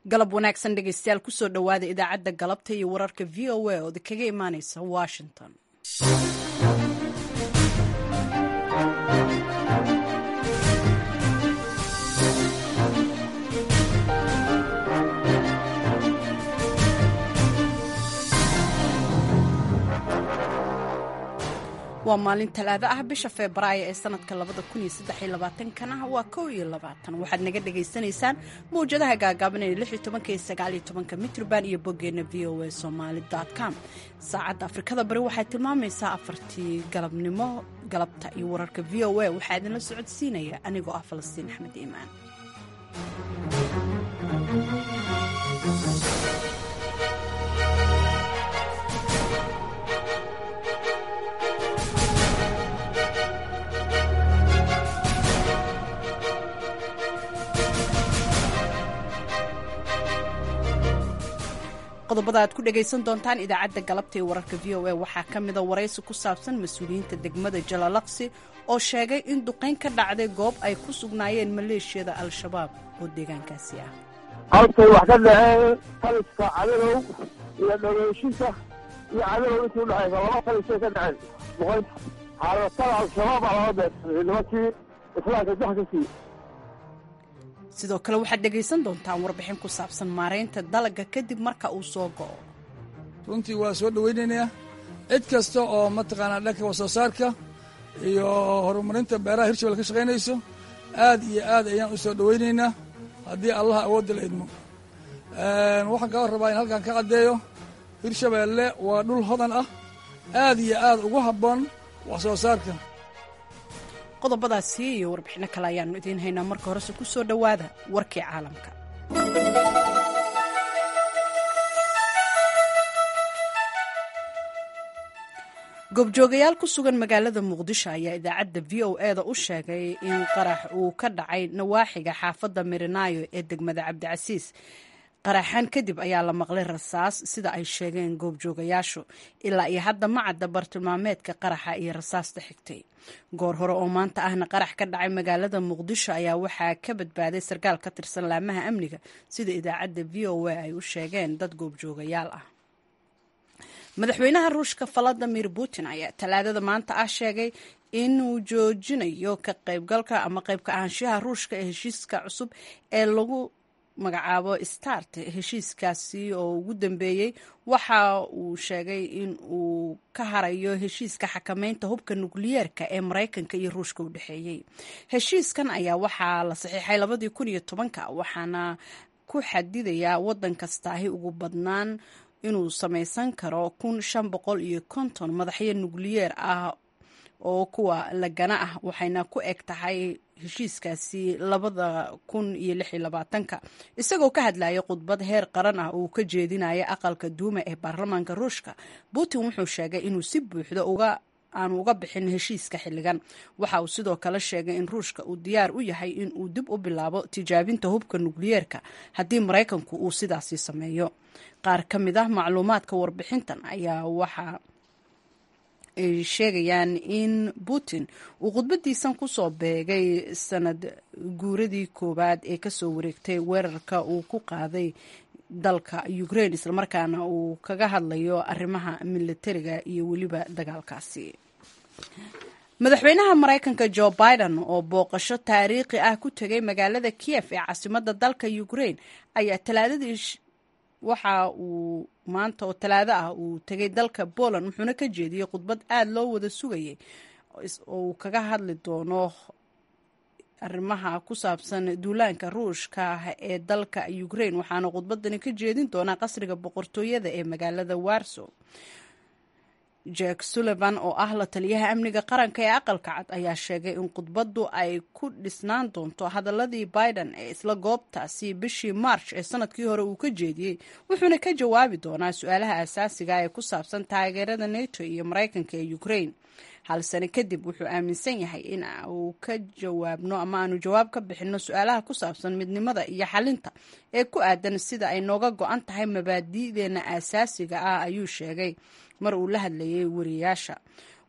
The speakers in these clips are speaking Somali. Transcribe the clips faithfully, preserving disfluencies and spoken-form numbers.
galab wanaagsan dhegaystayaal kusoo dhowaada idaacadda galabta iyo wararka v o a oo kaga imaaneysa washington. waa maalin talaado ah bisha febraayo ee sanadka labada kun iyo saddex iyo labaatankan ah waa kow iyo labaatan waxaad naga dhagaysanaysaan mawjadaha gaagaaban ee lix iyo tobanka iyo sagaal iyo tobanka mitrban iyo boggeena v o a somali dot com. saacadda afrikada bari waxay tilmaamaysaa afartii galabnimo. galabta iyo wararka v o a waxaa idinla socodsiinaya anigoo ah falastiin axmed iimaan. qodobada aad ku dhagaysan doontaan idaacadda galabta ee wararka v o a waxaa ka mida waraysi ku saabsan mas-uuliyiinta degmada jalalaqsi oo sheegay in duqayn ka dhacday goob ay ku sugnaayeen maleeshiyada al-shabaab oo deegaankaasi ah. halkay wax ka dhaceen taliska cadadow iyo dhageyshinta iyo cadadow intii udhexaysa laba talisay ka dhaceen duqaynta xaaratada al-shabaab aa laga beegsaday nimankii islaamka jax ka siiye. sidoo kale waxaad dhegaysan doontaan warbixin ku saabsan maaraynta dalagga kadib marka uu soo go'o. runtii waa soo dhowaynaynaa cid kasta oo mataqaanaa dhanka wasoo saarka iyo horumarinta beeraha hirshabelle ka shaqaynayso aad iyo aad ayaan u soo dhowaynaynaa haddii allaha awoodda la idmo. waxaan kaa rabaa in halkan ka caddeeyo hirshabeelle waa dhul hodan ah aad iyo aad ugu habboon wax soo saarka. qodobadaasi iyo warbixino kale ayaannu idiin haynaa. marka horese ku soo dhowaada warkii caalamka. goobjoogayaal ku sugan magaalada muqdisho ayaa idaacadda v o e da u sheegay in qarax uu ka dhacay nawaaxiga xaafadda mirinaayo ee degmada cabdicasiis. qaraxan kadib ayaa la maqlay rasaas sida ay sheegeen goobjoogayaashu. ilaa iyo hadda ma cadda bartilmaameedka qaraxa iyo rasaasta xigtay. goor hore oo maanta ahna qarax ka dhacay magaalada muqdisho ayaa waxaa ka badbaaday sarkaal ka tirsan laamaha amniga sida idaacadda v o a ay u sheegeen dad goobjoogayaal ah. madaxweynaha ruushka valadimir putin ayaa talaadada maanta ah sheegay inuu joojinayo ka qaybgalka ama qaybka ahaanshaha ruushka ee heshiiska cusub ee lagu magacaabo start. heshiiskaasi oo ugu dambeeyey waxa uu sheegay in uu ka harayo heshiiska xakamaynta hubka nukliyeerka ee maraykanka iyo ruushka u dhexeeyey. heshiiskan ayaa waxaa la saxiixay labadii kun iyo tobanka waxaana ku xadidayaa waddan kastaahi ugu badnaan inuu samaysan karo kun shan boqol iyo konton madaxyo nukliyeer ah oo kuwa lagana ah waxayna ku eg tahay heshiiskaasi labada kun iyo lix iyo labaatanka. isagoo ka hadlayay khudbad heer qaran ah uu ka jeedinaya aqalka duuma ee baarlamaanka ruushka, putin wuxuu sheegay inuu si buuxda uga aanu uga bixin heshiiska xilligan. waxa uu sidoo kale sheegay in ruushka uu diyaar u yahay in uu dib u bilaabo tijaabinta hubka nukliyeerka haddii maraykanku uu sidaasi sameeyo. qaar ka mid ah macluumaadka warbixintan ayaa waxa ay sheegayaan in putin uu khudbadiisan kusoo beegay sanad guuradii koowaad ee kasoo wareegtay weerarka uu ku qaaday dalka ukraine islamarkaana uu kaga hadlayo arrimaha militariga iyo weliba dagaalkaasi. madaxweynaha maraykanka joe biden oo booqasho taariikhi ah ku tegay magaalada kiev ee caasimadda dalka ukraine ayaa talaadadii waxa uu maanta oo talaado ah uu tegay dalka Poland wuxuuna ka jeediyey khudbad aad loo wada sugayay oo uu kaga hadli doono arrimaha ku saabsan duulaanka ruushka ee dalka Ukraine. waxaana khudbadani ka jeedin doonaa qasriga boqortooyada ee magaalada Warsaw. Jack Sullivan oo ah la taliyaha amniga qaranka ee aqalka cad ayaa sheegay in khudbaddu ay ku dhisnaan doonto hadaladii Biden ee isla goobtaasi bishii March ee sanadkii hore uu ka jeediyey, wuxuuna ka jawaabi doonaa su-aalaha asaasiga ee ku saabsan taageerada NATO iyo Maraykanka ee Ukraine. hal sano kadib wuxuu aaminsan yahay in uu ka jawaabno ama aanu jawaab ka bixinno su-aalaha ku saabsan midnimada iyo xalinta ee ku aadan sida ay nooga go-an tahay mabaadi'deena asaasiga ah, ayuu sheegay mar uu la hadlayay wariyaasha.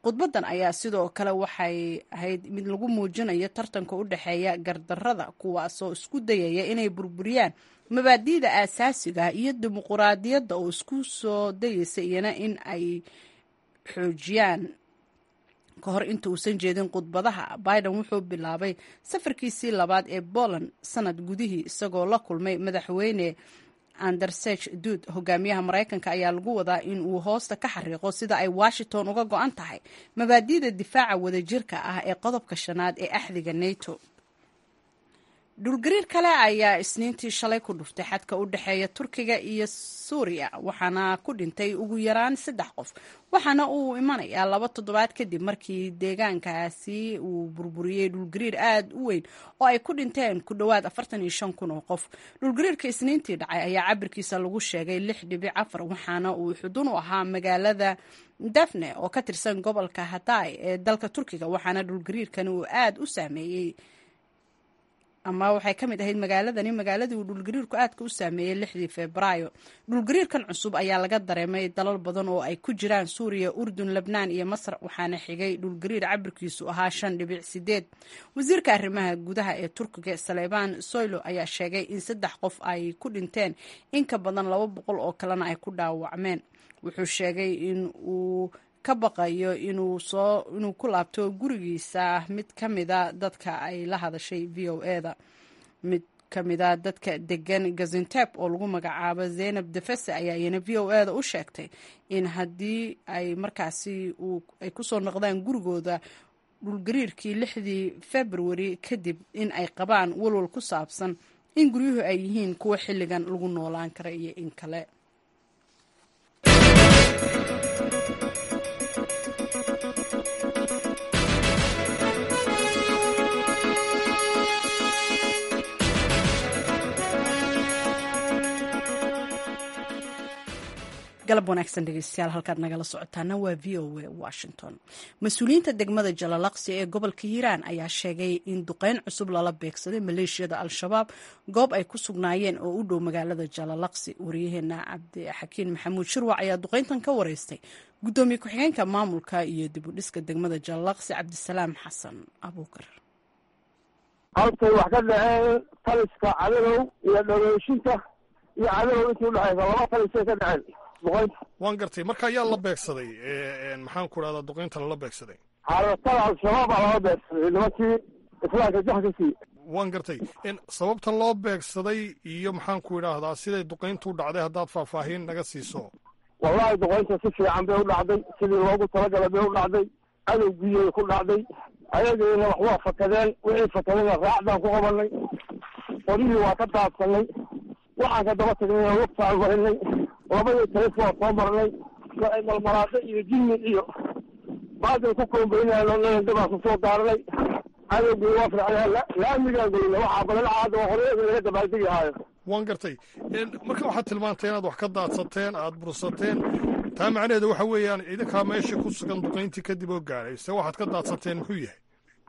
khudbadan ayaa sidoo kale waxay ahayd mid lagu muujinayo tartanka u dhexeeya gardarrada kuwaasoo isku dayaya inay burburiyaan mabaadi'da aasaasiga iyo dimuquraadiyadda oo isku soo dayaysa iyana in ay xoojiyaan. ka hor inta uusan jeedin khudbadaha, Biden wuxuu bilaabay safarkiisii labaad ee Poland sanad gudihii isagoo la kulmay madaxweyne Andrzej Duda. Hogaamiyaha Maraykanka ayaa lagu wadaa in uu hoosta ka xariiqo sida ay Washington uga go'an tahay mabaadi'da difaaca wadajirka ah ee qodobka shanaad ee axdiga NATO. dhulgariir kale ayaa isniintii shalay ku dhuftay xadka u dhexeeya Turkiga iyo Suuriya, waxaana ku dhintay ugu yaraan saddex qof, waxaana uu imanayaa laba toddobaad kadib markii deegaankaasi uu burburiyey dhulgariir aad u weyn oo ay ku dhinteen ku dhowaad afartan iyo shan kun oo qof. dhulgariirka isniintii dhacay ayaa cabirkiisa lagu sheegay lix dhibic afar, waxaana uu xudun u ahaa magaalada Dafne oo ka tirsan gobolka Hatay ee dalka Turkiga, waxaana dhulgariirkani uu aad u saameeyey ama waxay ka mid ahayd magaaladani magaaladii uu dhulgariirku aadka u saameeyey lixdii Febraayo. dhulgariirkan cusub ayaa laga dareemay dalal badan oo ay ku jiraan Suuriya, Urdun, Lebnaan iyo Masar, waxaana xigay dhulgariir cabirkiisu ahaa shan dhibic sideed. wasiirka arrimaha gudaha ee Turkiga Saleybaan Soylu ayaa sheegay in saddex qof ay ku dhinteen, in ka badan laba boqol oo kalena ay ku dhaawacmeen. wuxuu sheegay in uu ka baqayo inuu soo inuu ku laabto gurigiisa. mid ka mida dadka ay la hadashay V O E da mid ka mida dadka degan Gaziantep oo lagu magacaabo Zeynab Defese ayaa iyana V O E da u sheegtay in haddii ay markaasi ay kusoo noqdaan gurigooda dhulgariirkii lixdii February kadib in ay qabaan walwal ku saabsan in guryuhu ay yihiin kuwa xilligan lagu noolaan kara iyo in kale. galab wanaagsan dhegeystayaal, halkaad nagala socotaana waa V O A Washington. mas-uuliyiinta degmada Jalalaqsi ee gobolka Hiiraan ayaa sheegay in duqeyn cusub lala beegsaday maleeshiyada Al-Shabaab goob ay ku sugnaayeen oo u dhow magaalada Jalalaqsi. wariyaheena Cabdixakiin Maxamuud Shirwac ayaa duqeyntan ka wareystay gudoomiye ku-xigeenka maamulka iyo dib u dhiska degmada Jalalaqsi Cabdisalaam Xasan Abuukar. halkay wax ka dhaceen taliska cadadow iyo dhageyshinta iyo cadadow intii udhexaysa laba talisay ka dhaceen. waan gartay marka ayaa la beegsaday maxaan ku dhahdaa duqeynta lala beegsaday xaaratada Al-Shabaab aa laga beegsaday nimankii islaamka jaxkasii. waan gartay sababta loo beegsaday iyo maxaan ku idhaahdaa siday duqeyntu u dhacday haddaad faahfaahin naga siiso. wallahi duqeynta si fiican bay u dhacday, sidii loogu talagalay bay u dhacday, cadowgiyay ku dhacday, ayagiina wax waa fakadeen, wixii fakadayna raacdaan ku qabanay, qorihii waa ka daadsanay, waxaan ka daba tagnay waqtaan marinay, labadii telefon soo marnay, malmalaado iyo jinni iyo baadin ku koombaynayaan dabaan ku soo daarnay, cadowgii waa fircay laamigaan goyna waxaa badan caada oo horeega laga dabaaldegi haayo. waan gartay marka waxaad tilmaantay inaad wax ka daadsateen aad bursateen, taa macnaheedu waxa weeyaan idinkaa meesha ku sugan duqayntii kadib oo gaadhay, se waxaad ka daadsateen muxuu yahay?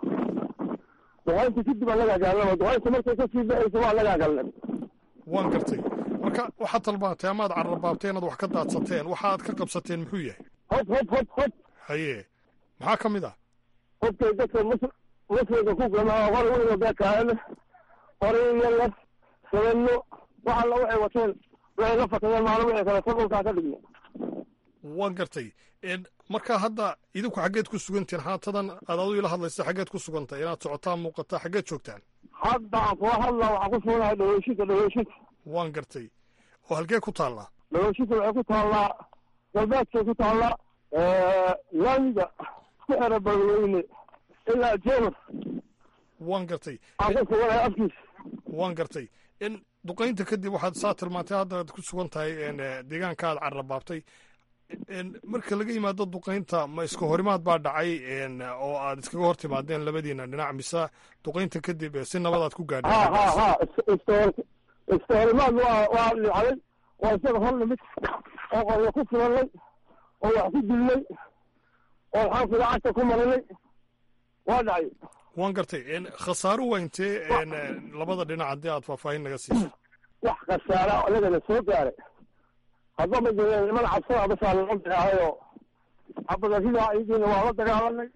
duqayntii kadib aan lagaa gaalnaba, duqayntii markay kasii baxaysa waa lagaa galnay. waan gartay marka waxaad tilmaantay amaad carrabaabteen inaad wax ka daadsateen, waxaad ka qabsateen muxuu yahay? hod hod hod hod haye maxaa ka mid ah? hodkay dadka muslimka ku gamaa hor weyna beekaale horiyala sabano waxa la waxay wateen way la fakadeen maalin wixii kale sababkaa ka dhigna. waan gartay marka hadda idinku xaggeed ku sugantiin haatadan aad adu ila hadlaysa xaggeed ku sugantay inaad socotaan muuqataa xaggeed joogtaan? hadda aan kula hadlaa waxaan ku suganahay dhaweyshinta dhaweyshinta. waan gartay oo halkee ku taallaa? dhaweyshinta waxay ku taallaa galbeedkay ku taallaa laamiga ku xera badweyne ilaa jeemar. waan gartay aan ku suganahay afkiisa. waan gartay in duqaynta kadib waxaad saa tilmaantay hadda aad ku sugan tahay deegaanka aad carrabaabtay, marka laga yimaado duqaynta ma iska horimaad baa dhacay oo aad iskaga hor timaadeen labadiina dhinac, mise duqaynta kadib si nabadaad ku gaadhay? ha ha ha iska horimaad waa waa dhacday, waa isaga hor nimid oo qoryo ku fulanay oo wax ku dilnay oo xaanku lacagta ku marinay waa dhacay. waan gartay khasaaro waa intee labada dhinac haddii aad faahfaahin naga siiso? wax khasaara anagana soo gaaray hadba ma jireen niman cabsada basaa loo bixahayoo xabadaridaa iyagiina waa la dagaalanay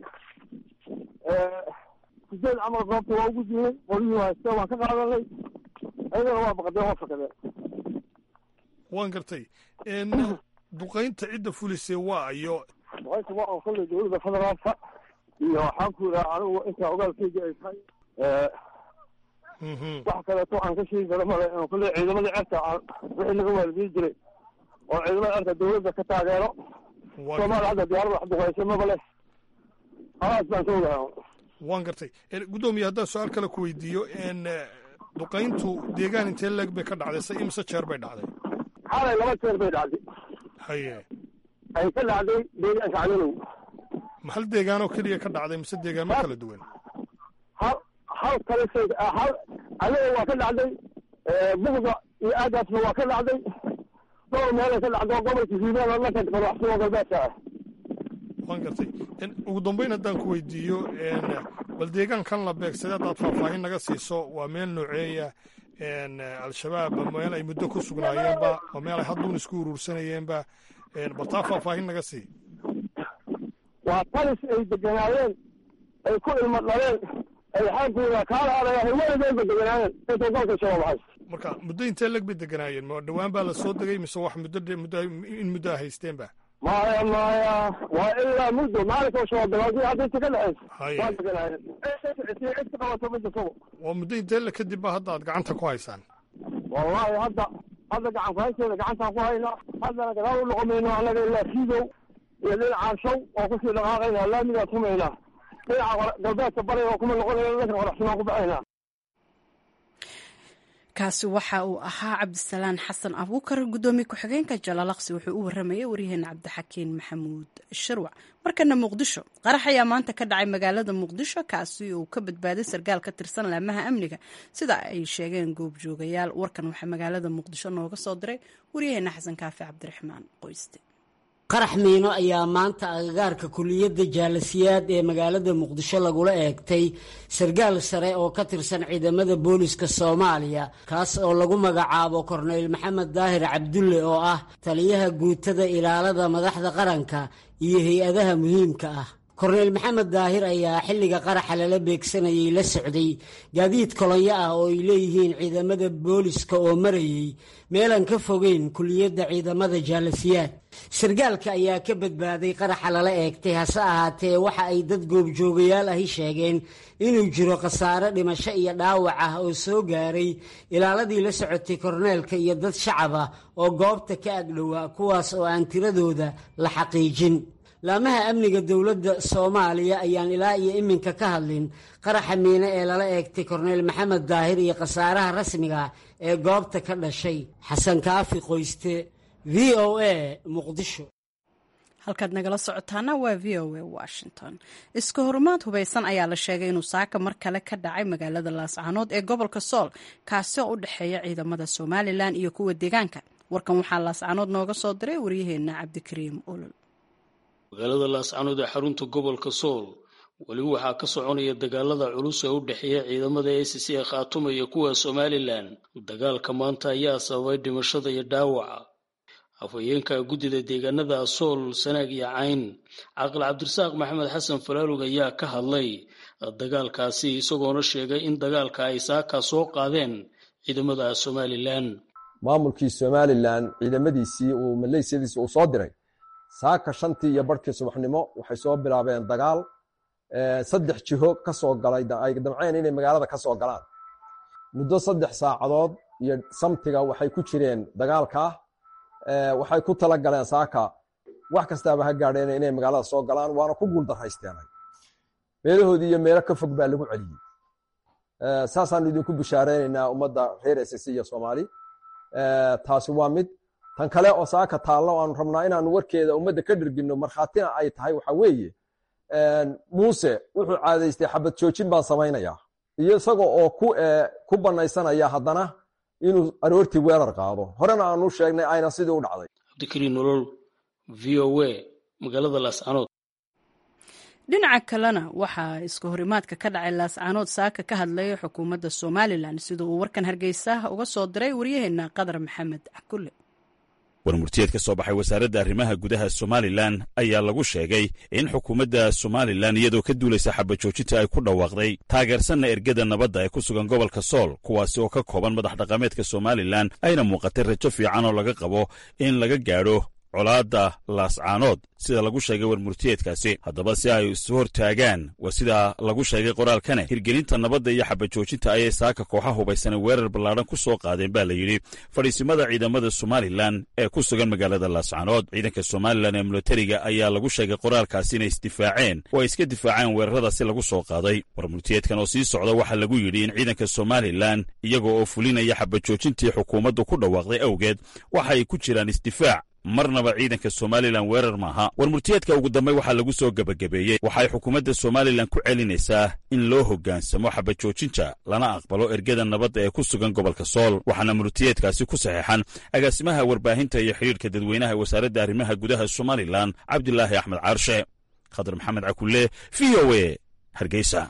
sideed camal goobta waa ugu diinay qolyihii hayste waan ka qaadanay ayagana waa baqdeen oo fakadeen waan gartay duqaynta cidda fulisay waa iyo duqaynta waa oo kolley dowladda federaalka iyo waxaan ku yidhaha anigu intaa ogaalkeyga ay tahay wax kaleeto aan ka sheegi karo male kolley ciidamada cerka wixii laga waalidiin jiray oo ciidamada cerka dowladda ka taageero soomaaliya hadda diyaarada wax duqaysa maba leh halaas baan ka ogaha waan gartay guddoomiye haddaan su-aal kale ku weydiiyo duqayntu deegaan intee leeg bay ka dhacday se imse jeer bay dhacday xalay laba jeer bay dhacday haye ay ka dhacday deegaanka cadalow maxal deegaanoo keliya ka dhacday mise deegaanmo kala duwan hal hal kale shay hal cadalow waa ka dhacday bugda iyo aagaasna waa ka dhacday dhowr meelay ka dhacdo gobolka hiiraan oo dhanka madaxsumo galbeedka ah waan gartay ugu dambeyn haddaan ku weydiiyo bal deegaankan la beegsaday haddaad faahfaahin naga siiso waa meel nooceeya al-shabaab meel ay muddo ku sugnaayeenba waa meel ay hadduun isku uruursanayeenba bal taa faahfaahin naga sii waa talis ay deganaayeen ay ku ilmo dhaleen ay xaalkooda kaala adayaan weligeedba deganaayeen intay dalka shabaab hayst marka muddo intee leg bay deganaayeen ma dhowaan baa la soo degay mise wax muddo muddo in muddo a haysteenba maya maya waa ilaa muddo maalinkoo shabaab dagaaldii hadda inta ka dhexaysa waa deganaayeen cid ka qabato ma jirto waa muddo intee le kadib ba hadda aad gacanta ku haysaan wallahi hadda hadda gacan kuhaynteeda gacantaan ku haynaa haddana gadaal u noqomayno annaga ilaa fiidow iyo dhinaca show oo kusii dhaqaaqayna laamigaa tumaynaa dhinaca galbeedka bari oo kuma noqonayo dhanka qoraxsanaan ku baxaynaa kaasi waxa uu ahaa cabdisalaan xasan abuukar guddoomiye ku-xigeenka jalalaqsi wuxuu u waramayay waryaheena cabdixakiin maxamuud shirwac markana muqdisho qarax ayaa maanta ka dhacay magaalada muqdisho kaasi uu ka badbaaday sarkaal ka tirsan laamaha amniga sida ay sheegeen goobjoogayaal warkan waxaa magaalada muqdisho nooga soo diray waryaheena xasan kaafi cabdiraxmaan qoyste qarax miino ayaa maanta agagaarka kuliyadda jaalasiyaad ee magaalada muqdisho lagula eegtay sarkaal sare oo ka tirsan ciidamada booliska soomaaliya kaas oo lagu magacaabo korneyl maxamed daahir cabdulle oo ah taliyaha guutada ilaalada madaxda qaranka iyo hay-adaha muhiimka ah korneyl maxamed daahir ayaa xilliga qaraxa lala beegsanayay la socday gaadiid kolonyo ah oo ay leeyihiin ciidamada booliska oo marayay meelan ka fogeyn kuliyadda ciidamada jaalasiyaad sarkaalka ayaa ka badbaaday qaraxa lala eegtay hase ahaatee waxa ay dad goobjoogayaal ahi sheegeen inuu jiro khasaare dhimasho iyo dhaawac ah oo soo gaaray ilaaladii la socotay korneelka iyo dad shacab ah oo goobta ka agdhowaa kuwaas oo aan tiradooda la xaqiijin laamaha amniga dowladda soomaaliya ayaan ilaa iyo iminka ka hadlin qaraxa miine ee lala eegtay korneyl maxamed daahir iyo khasaaraha rasmiga ee goobta ka dhashay xasan kaafi qoyste v o a muqdisho halkaad nagala socotaana waa v o a washington iska horumaad hubaysan ayaa la sheegay inuu saaka mar kale ka dhacay magaalada laascaanood ee gobolka sool kaasi oo u dhexeeya ciidamada somalilan iyo kuwa deegaanka warkan waxaa laascaanood nooga soo diray waryaheena cabdikariim olol magaalada laascaanood ee xarunta gobolka sool weli waxaa ka soconaya dagaalada culus ee u dhexeeya ciidamada a c c ee khaatuma iyo kuwa somalilan dagaalka maanta ayaa sababay dhimashada iyo dhaawaca afhayeenka guddida deegaanada sool sanaag iyo cayn caaqil cabdirasaaq maxamed xasan falaalug ayaa ka hadlay dagaalkaasi isagoona sheegay in dagaalka ay saaka soo qaadeen ciidamada somalilan maamulkii somalilan ciidamadiisii uu maleysiyadiisi uu soo diray saaka shantii iyo barhkii subaxnimo waxay soo bilaabeen dagaal saddex jiho ka soo galay ay damceen inay magaalada ka soo galaan muddo saddex saacadood iyo samtiga waxay ku jireen dagaalkaa waxay ku tala galeen saaka wax kastaaba ha gaadheen inay magaalada soo galaan waana ku guuldarraysteenay meelahoodii iyo meelo ka fog baa lagu celiyey saasaanu idinku bishaareynayna ummadda reer s c iyo soomaali taasi waa mid tan kale oo saaka taallo aanu rabnaa inaanu warkeeda ummadda ka dhirginno markhaatina ay tahay waxa weeye muuse wuxuu caadaystay xabad joojin baan samaynayaa iyo isaga oo ku banaysanaya haddana inuu aroortii weerar qaado horena aanu sheegnay ayna sidii u dhacday cabdikariin nolol v o a magaalada laascaanood dhinaca kalena waxaa iska horimaadka ka dhacay laascaanood saaka ka hadlaya xukuumadda somalilan sida uu warkan hargeysa uga soo diray waryaheena qadar maxamed cakulle warmurtiyeed ka soo baxay wasaaradda arrimaha gudaha somalilan ayaa lagu sheegay in xukuumadda somalilan iyadoo ka duulaysa xabajoojinta ay ku dhawaaqday taageersanna ergada nabadda ee ku sugan gobolka sool kuwaasi oo ka kooban madax dhaqameedka somalilan ayna muuqatay rajo fiican oo laga qabo in laga gaadho colaadda laascaanood sida lagu sheegay warmurtiyeedkaasi haddaba si ay isu hortaagaan waa sida lagu sheegay qoraalkane hirgelinta nabadda iyo xabajoojinta ayay saaka kooxa hubaysanay weerar ballaadhan ku soo qaadeen baa la yidhi fadhiisimada ciidamada somalilan ee ku sugan magaalada laascaanood ciidanka somalilan ee milatariga ayaa lagu sheegay qoraalkaasi inay isdifaaceen oo ay iska difaaceen weeraradaasi lagu soo qaaday warmurtiyeedkan oo sii socda waxaa lagu yidhi in ciidanka somalilan iyagoo oo fulinaya xabajoojintii xukuumaddu ku dhawaaqday awgeed waxa ay ku jiraan isdifaac marnaba ciidanka somalilan weerar maaha warmurtiyeedka ugu dambe waxaa lagu soo gebagabeeyey waxay xukuumadda somalilan ku celinaysaa in loo hoggaansamo xabajoojinta lana aqbalo ergada nabadda ee ku sugan gobolka sool waxaana murtiyeedkaasi ku saxeexan agaasimaha warbaahinta iyo xidhiirka dadweynaha wasaaradda arrimaha gudaha somalilan cabdilaahi axmed caarshe khadar maxamed cakulle v o e hargeysa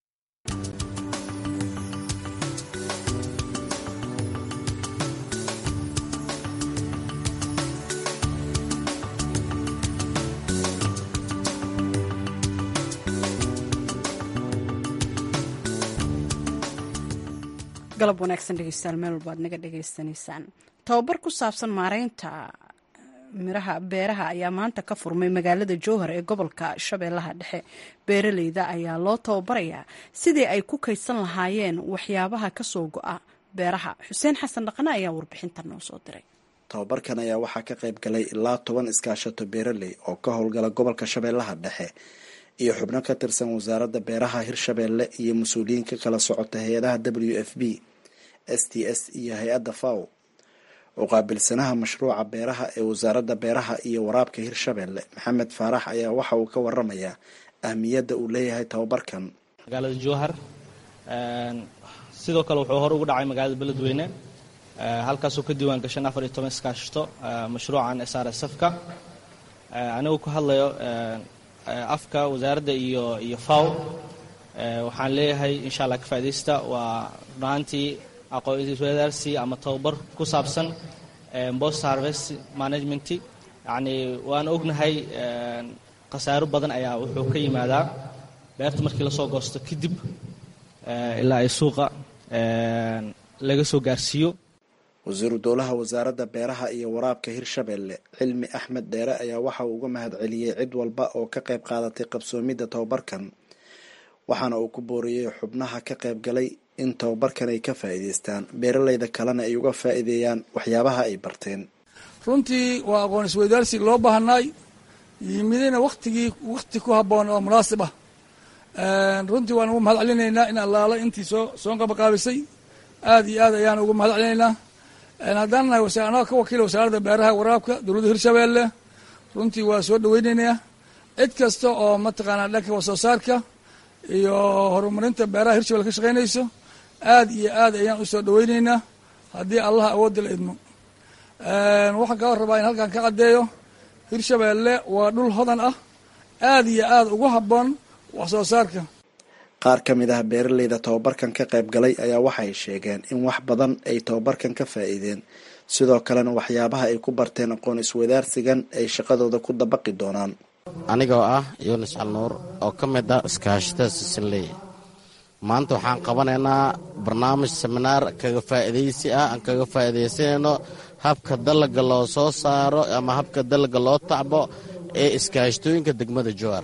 galab wanaagsan dhegeystayaal meel walba aad naga dhegaysanaysaan tababar ku saabsan maareynta miraha beeraha ayaa maanta ka furmay magaalada jowhar ee gobolka shabeellaha dhexe beeraleyda ayaa loo tababarayaa sidii ay ku kaydsan lahaayeen waxyaabaha ka soo go-a beeraha xuseen xasan dhaqane ayaa warbixintan noo soo diray tababarkan ayaa waxaa ka qayb galay ilaa toban iskaashato beeraley oo ka howlgala gobolka shabeellaha dhexe iyo xubno ka tirsan wasaaradda beeraha hirshabeelle iyo mas-uuliyiin ka kala socota hay-adaha w f b s t s iyo hay-adda faw oo qaabilsanaha mashruuca beeraha ee wasaaradda beeraha iyo waraabka hirshabeelle maxamed faarax ayaa waxa uu ka waramayaa ahmiyadda uu leeyahay tababarkan magaalada jowhar sidoo kale wuxuu hore ugu dhacay magaalada beledweyne halkaasoo ka diiwaan gashan afar iyo toban iskaashito mashruucan s r s f ka anigu ku hadlayo afka wasaaradda iyo iyo faw waxaan leeyahay insha allah ka faaidaysta waa runaantii aqoon-iswadaarsi ama tababar ku saabsan post harvest management yacni waan ognahay khasaaro badan ayaa wuxuu ka yimaadaa beerta markii lasoo goosto kadib ilaa ay suuqa laga soo gaarsiiyo wasiiru dowlaha wasaaradda beeraha iyo waraabka hirshabeelle cilmi axmed dheere ayaa waxa uu uga mahad celiyey cid walba oo ka qayb qaadatay qabsoomidda tababarkan waxaana uu ku booriyey xubnaha ka qayb galay in tababarkan ay ka faa'iidaystaan beeraleyda kalena ay uga faa'iideeyaan waxyaabaha ay barteen runtii waa aqoon isweydaarsi loo baahnaay yimidina waktigii wakti ku habboon oo munaasib ah runtii waan ugu mahad celinaynaa in allaala intii soo soo qabaqaabisay aad iyo aad ayaan ugu mahad celinaynaa haddaan nahay anaa ka wakiila wasaaradda beeraha waraabka dowladda hirshabeelle runtii waa soo dhaweynaynaa cid kasta oo mataqaanaa dhanka wax soo saarka iyo horumarinta beeraha hirshabelle ka shaqaynayso aad iyo aad ayaan u soo dhaweynaynaa haddii allah awoodda la idmo waxaan kaa rabaa in halkan ka caddeeyo hirshabeelle waa dhul hodan ah aad iyo aad ugu habboon wax soo saarka qaar ka mid ah beeraleyda tababarkan ka qayb galay ayaa waxay sheegeen in wax badan ay tababarkan ka faa'iideen sidoo kalena waxyaabaha ay ku barteen aqoon iswadaarsigan ay shaqadooda ku dabaqi doonaan anigoo ah yunis calnuur oo ka mid ah iskaashatada sisinley maanta waxaan qabanaynaa barnaamij seminaar kaga faa'iidaysi ah aan kaga faa'iidaysanayno habka dalaga loo soo saaro ama habka dalaga loo tacbo ee iskaashatooyinka degmada jowhar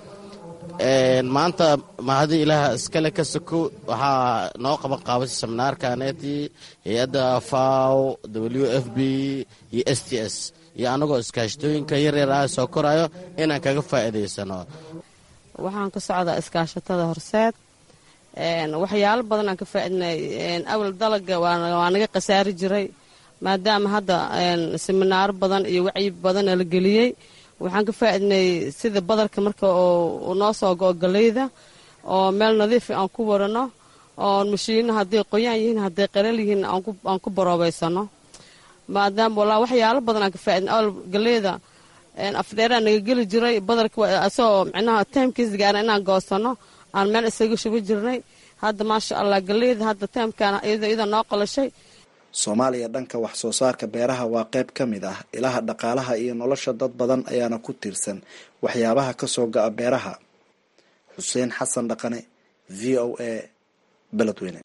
maanta mahadii ilaaha iskale ka sokow waxaa noo qaban qaabasay seminaarkaneetii hay-adda faw w f b iyo s t s iyo annagoo iskaashatooyinka yaryar ah soo korayo inaan kaga faa'iidaysano waxaan ka socdaa iskaashatada horseed waxyaalo badan aan ka faa'iidnay awal dalaga waa naga khasaari jiray maadaama hadda seminaaro badan iyo wacyi badana la geliyey waxaan ka faa'iidnay sida badarka marka oo noo soo go-o galeyda oo meel nadiifa aan ku warano oo mashiino hadday qoyaan yihiin hadday qalal yihiin aan ku baroobaysano maadaama walaa waxyaalo badan aan ka faa'iidnay awal galeyda afdheeraa naga geli jiray badarka asagoo micnaha taymkiis gaara inaan goosano aan meel isaga shuba jirnay hadda maasha allah galeyda hadda taymkaana iyada noo qolashay soomaaliya dhanka wax soo saarka beeraha waa qayb ka mid ah ilaha dhaqaalaha iyo nolosha dad badan ayaana ku tiirsan waxyaabaha kasoo go-a beeraha. xuseen xasan dhaqane, v o a, beledweyne.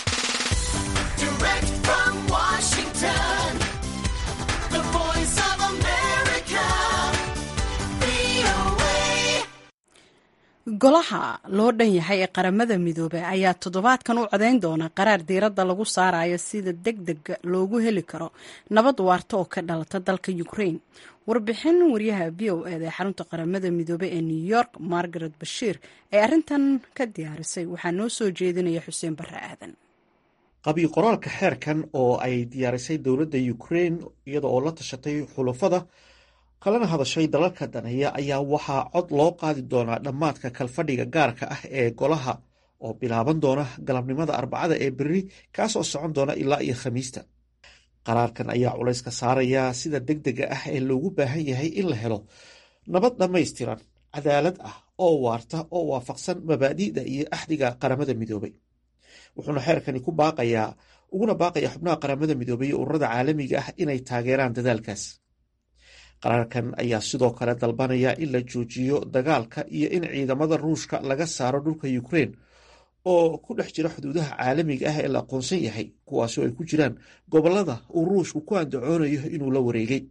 golaha loo dhan yahay ee qaramada midoobey ayaa toddobaadkan u codeyn doona qaraar diiradda lagu saarayo sida deg deg loogu heli karo nabad waarta oo ka dhalata dalka Ukraine. warbixin wariyaha v o a ee xarunta qaramada midoobey ee New York Margaret Bashir ee arrintan ka diyaarisay waxaa noo soo jeedinaya Xuseen Barre Aadan. qabi qoraalka xeerkan oo ay diyaarisay dowladda Ukraine iyada oo la tashatay xulafada kalena hadashay dalalka daneeya ayaa waxaa cod loo qaadi doonaa dhammaadka kalfadhiga gaarka ah ee golaha oo bilaaban doona galabnimada arbacada ee berri kaasoo socon doona ilaa iyo khamiista. qaraarkan ayaa culayska saaraya sida degdega ah ee loogu baahan yahay in la helo nabad dhammaystiran, cadaalad ah oo waarta oo waafaqsan mabaadi'da iyo axdiga qaramada midoobay. wuxuuna xeerkani ku baaqayaa uguna baaqaya xubnaha qaramada midoobay iyo ururada caalamiga ah inay taageeraan dadaalkaas. qaraarkan ayaa sidoo kale dalbanaya in la joojiyo dagaalka iyo in ciidamada ruushka laga saaro dhulka Ukraine oo ku dhex jira xuduudaha caalamiga ah ee la aqoonsan yahay, kuwaasoo ay ku jiraan gobolada uu ruushku ku andacoonayo inuu la wareegay.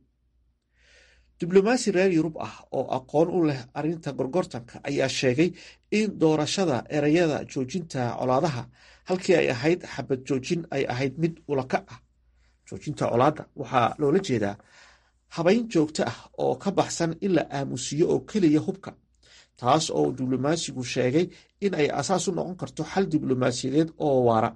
diblomaasi reer Yurub ah oo aqoon u leh arrinta gorgortanka ayaa sheegay in doorashada ereyada joojinta colaadaha halkii ay ahayd xabad joojin ay ahayd mid ulakac ah. joojinta colaadda waxaa loola jeedaa habayn joogto ah oo ka baxsan in la aamusiyo oo keliya hubka, taas oo diblomaasigu sheegay in ay asaas u noqon karto xal diblomaasiyadeed oo waara.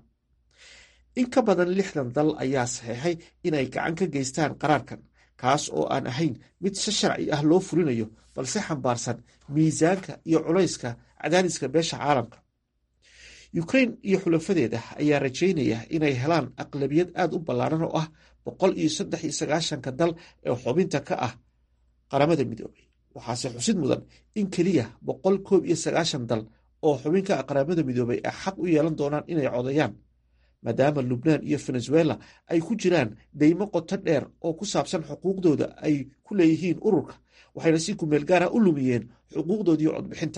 in ka badan lixdan dal ayaa saxeexay inay gacan ka geystaan qaraarkan, kaas oo aan ahayn mid si sharci ah loo fulinayo balse xambaarsan miisaanka iyo culayska cadaadiska beesha caalamka. Ukraine iyo xulafadeeda ayaa rajaynaya inay helaan aqlabiyad aad u ballaaran oo ah boqol iyo saddex iyo sagaashanka dal ee xubinta ka ah qaramada midoobay. waxaase xusid mudan in keliya boqol koob iyo sagaashan dal oo xubin ka ah qaramada midoobay ay xaq u yeelan doonaan inay codeeyaan, maadaama Lubnaan iyo Venezuela ay ku jiraan deymo qoto dheer oo ku saabsan xuquuqdooda ay ku leeyihiin ururka, waxayna si ku meel gaar ah u lumiyeen xuquuqdoodii codbixinta.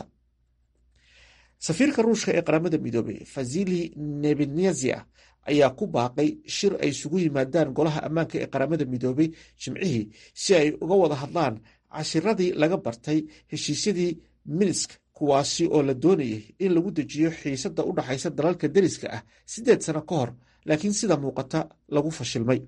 safiirka ruushka ee qaramada midoobay Vasily Nebenzia ayaa ku baaqay shir ay isugu yimaadaan golaha ammaanka ee qaramada midoobay jimcihii si ay uga wada hadlaan cashiradii laga bartay heshiisyadii Minsk, kuwaasi oo la doonayay in lagu dejiyo xiisadda u dhaxaysa dalalka deriska ah siddeed sano ka hor, laakiin sida muuqata lagu fashilmay.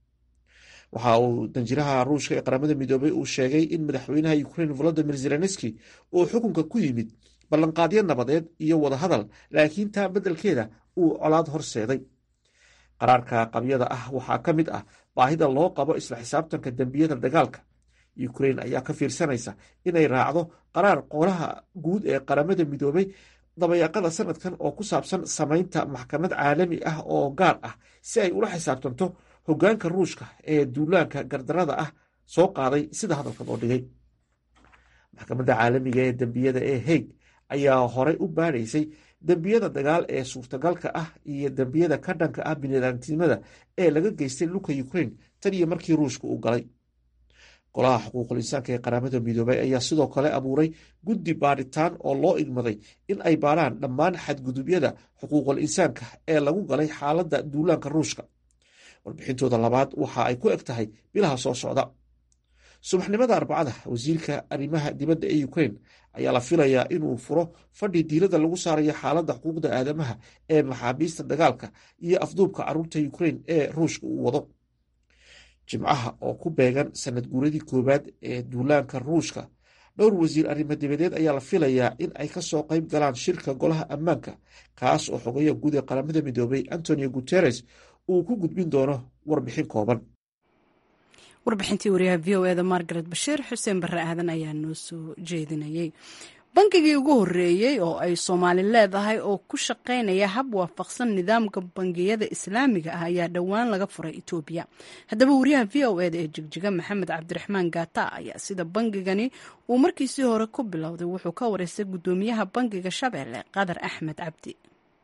waxa uu danjiraha ruushka ee qaramada midoobay uu sheegay in madaxweynaha Ukraine Volodymyr Zelensky uu xukunka ku yimid ballanqaadyo nabadeed iyo wada hadal, laakiin taa beddelkeeda uu colaad horseeday. qaraarka qabyada ah waxaa ka mid ah baahida loo qabo isla xisaabtanka dembiyada dagaalka. Ukraine ayaa ka fiirsanaysa inay raacdo qaraar qolaha guud ee qaramada midoobay dabayaaqada sanadkan oo ku saabsan samaynta maxkamad caalami ah oo gaar ah si ay ula xisaabtanto hoggaanka ruushka ee duulaanka gardarada ah soo qaaday, sida hadalka loo dhigay. maxkamadda caalamiga ee dembiyada ee Hague ayaa horey u baadhaysay dembiyada dagaal ee suurtagalka ah iyo dembiyada ka dhanka ah bini'aadamnimada ee laga geystay dhulka Ukraine tan iyo markii ruushka uu galay. golaha xuquuqul insaanka ee qaramada midoobay ayaa sidoo kale abuuray guddi baadhitaan oo loo igmaday in ay baaraan dhammaan xadgudubyada xuquuqul insaanka ee lagu galay xaaladda duulaanka ruushka. warbixintooda labaad waxa ay ku eg tahay bilaha soo socda. subaxnimada arbacada, wasiirka arrimaha dibadda ee Ukraine ayaa la filayaa inuu furo fadhi diiradda lagu saarayo xaaladda xuquuqda aadamaha ee maxaabiista dagaalka iyo afduubka carruurta Ukraine ee ruushka uu wado. jimcaha oo ku beegan sanad guuradii koowaad ee duulaanka ruushka, dhowr wasiir arrimo dibadeed ayaa la filayaa in ay ka soo qayb galaan shirka golaha ammaanka, kaas oo xogeeya guud ee qaramada midoobay Antonio Guterres uu ku gudbin doono warbixin kooban. warbixintii wariyaha v o eda Margaret Bashir. Xuseen Barre Aadan ayaa noo soo jeedinayay. bangigii ugu horreeyey oo ay Soomaali leedahay oo ku shaqaynaya hab waafaqsan nidaamka bangiyada islaamiga ah ayaa dhowaan laga furay Itoobiya. haddaba wariyaha v o eda ee Jigjiga Maxamed Cabdiraxmaan Gaata ayaa sida bangigani uu markiisii hore ku bilowday wuxuu ka wareystay guddoomiyaha bangiga Shabeelle Qadar Axmed Cabdi.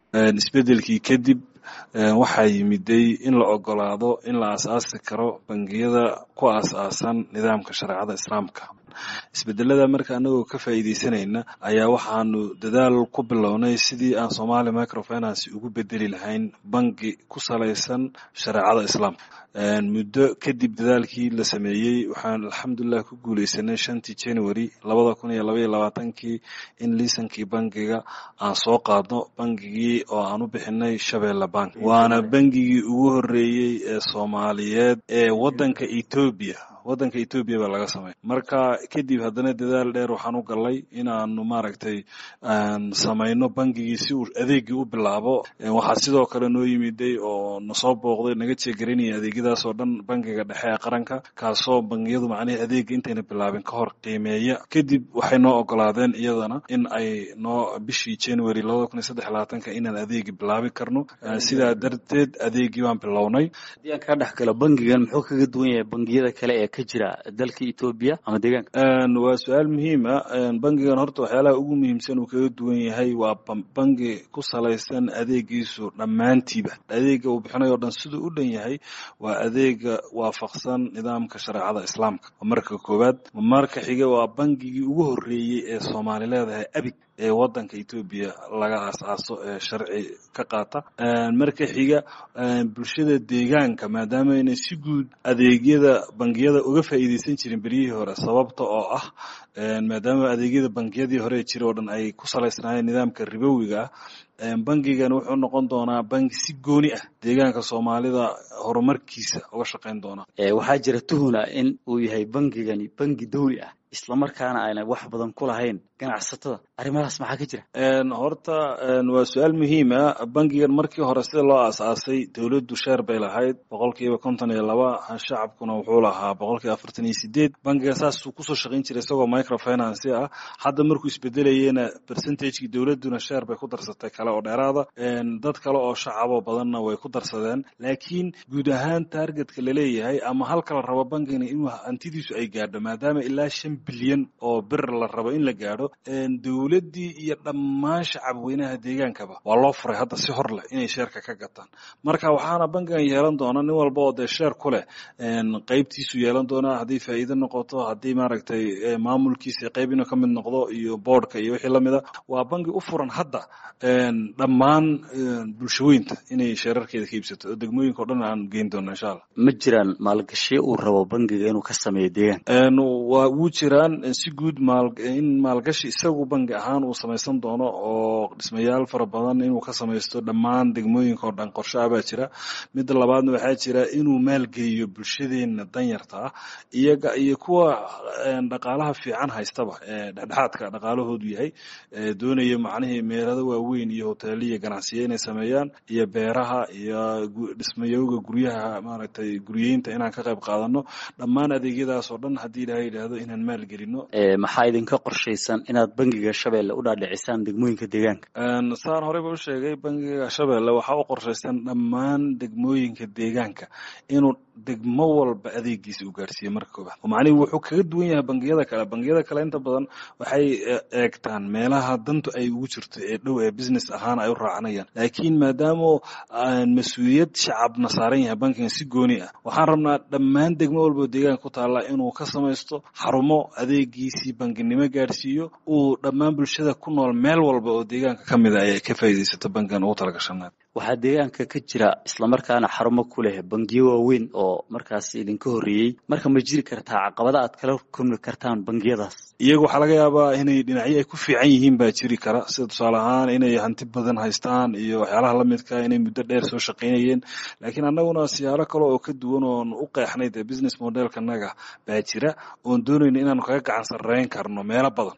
isbedelkii kadib waxaa yimiday in la ogolaado in la aas-aasi karo bangiyada ku aas-aasan nidaamka shareecada islaamka. isbedelada marka anagoo ka faa'iidaysanayna ayaa waxaanu dadaal ku bilownay sidii aan Somali Microfinance ugu bedeli lahayn bangi ku salaysan shareecada islaamka. muddo kadib dadaalkii la sameeyey waxaan alxamdulilah ku guuleysanay shantii January labada kun iyo laba iyo labaatankii in liisankii bangiga aan soo qaadno, bangigii oo aan u bixinay Shabeelle Bank. waana bangigii ugu horeeyey ee Soomaaliyeed ee wadanka Ethiopia wadanka Ethiopia baa laga sameeyay. marka kadib haddana dadaal dheer waxaan u galay inaanu maaragtay aan samayno bangigii si uu adeegii u bilaabo. waxaa sidoo kale noo yimiday oo na soo booqday naga jeegarinaya adeegyadaas oo dhan bangiga dhexe ee qaranka, kaasoo bangiyadu macnaheedu adeega intayna bilaabin ka hor qiimeeya. kadib waxay noo ogolaadeen iyadana in ay noo bishii January labada kun iyo saddex iyo labaatanka inaan adeegi bilaabi karno. sidaa darteed adeegii baan bilownay. haddii aan ka dhex galo, bangigan muxuu kaga duwan yahay bangiyada kale ee ka jira dalka Ethiopia ama deegaanka? waa su-aal muhiim ah. bangigan horta waxyaalaha ugu muhiimsan uu kaga duwan yahay waa bangi ku salaysan adeegiisu dhammaantiiba. adeega uu bixinayo o dhan siduu u dhan yahay waa adeega waafaqsan nidaamka shareecada islaamka. marka koowaad. marka xiga waa bangigii ugu horeeyey ee Soomaali leedahay abig ee wadanka Ethiopia laga aas-aaso ee sharci ka qaata. marka xiga bulshada deegaanka maadaama inay si guud adeegyada bangiyada uga faa'iideysan jirin berihii hore, sababta oo ah maadaama adeegyada bangiyadii hore jira oo dhan ay ku salaysnaayeen nidaamka ribowiga ah, bangigan wuxuu noqon doonaa bangi si gooni ah deegaanka Soomaalida horumarkiisa uga shaqayn doona. waxaa jira tuhuna in uu yahay bangigani bangi dawli ah isla markaana ayna wax badan ku lahayn ganacsatada. arrimahaas maxaa ka jira? horta waa su-aal muhiim ah. bangigan markii hore sida loo aas-aasay dowladdu sheer bay lahayd boqolkiiba konton iyo laba, shacabkuna wuxuu lahaa boqolkiiba afartan iyo sideed. bangiga saasuu kusoo shaqayn jiray isagoo microfinance ah. hadda markuu isbedelayena percentagekii dowladduna sheer bay ku darsatay kale oo dheeraada. dad kale oo shacabo badanna way ku darsadeen. laakiin guud ahaan targetka laleeyahay ama halka la rabo bangigani inuu hantidiisu ay gaadho, maadaama ilaa shan bilyan oo bir la rabo in la gaadho, dowladdii iyo dhammaan shacab weynaha deegaankaba waa loo furay hadda si hor leh inay sheerka ka gataan. marka waxaana bangigan yeelan doona nin walba oo dee sheer ku leh qaybtiisu yeelan doonaa. haddii faa'iido noqoto, haddii maaragtay maamulkiisa qayb inuu ka mid noqdo iyo boardka iyo wixii lamida. waa bangi u furan hadda dhammaan bulshooyinta inay sheerarkeeda ka iibsato oo degmooyinka o dhan aan geyn doono insha allah. ma jiraan maalgashiyo uu rabo bangiga inuu ka sameeyo deegaanka? waa wuu jiraan si guud maal in maalgashi isagu bangi ahaan uu samaysan doono oo dhismayaal fara badan inuu ka samaysto dhammaan degmooyinka oo dhan qorshe ah baa jira. midda labaadna waxaa jira inuu maalgeeyo bulshadeena danyarta ah, iyaga iyo kuwa dhaqaalaha fiican haystaba ee dhexdhexaadka dhaqaalahoodu yahay, doonaya macnihii meelada waaweyn iyo hoteeliya ganacsiya inay sameeyaan, iyo beeraha iyo dhismayowga guryaha maaragtay guryeynta inaan ka qayb qaadano. dhammaan adeegyadaas oo dhan haddii ilahay yidhaahdo inaan maalgelino. maxaa idinka qorshaysan inaad bangiga Shabeelle u dhaadhicisaan degmooyinka deegaanka? saan horeyba u sheegay, bangiga Shabeelle waxaa u qorshaysan dhammaan degmooyinka deegaanka inuu degmo walba adeegiisa u gaarsiiyo marka koobaad. macnihi wuxuu kaga duwan yahay bangiyada kale. bangiyada kale inta badan waxay eegtaan meelaha dantu ay ugu jirto ee dhow ee business ahaan ay u raacanayaan. laakiin maadaama mas-uuliyad shacabna saaran yahay bankigan si gooni ah, waxaan rabnaa dhammaan degmo walba oo deegaanka ku taalla inuu ka samaysto xarumo adeegiisii banginimo gaarsiiyo, uu dhammaan bulshada ku nool meel walba oo deegaanka ka mid a ay ka faa'iidaysato bangigan ugu talagashanaa. waxaa deegaanka ka jira islamarkaana xarumo ku leh bangiyo waaweyn oo markaas idinka horreeyey. marka ma jiri kartaa caqabada aad kala kulmi kartaan bangiyadaas? iyaga waxaa laga yaabaa inay dhinacyo ay ku fiican yihiin baa jiri kara, sida tusaale ahaan inay hanti badan haystaan iyo waxyaalaha la midka inay muddo dheer soo shaqaynayeen. laakiin annaguna siyaalo kale oo ka duwan oon u qeexnay dee business modelka naga baa jira oon doonayna inaanu kaga gacan sarreyn karno meelo badan.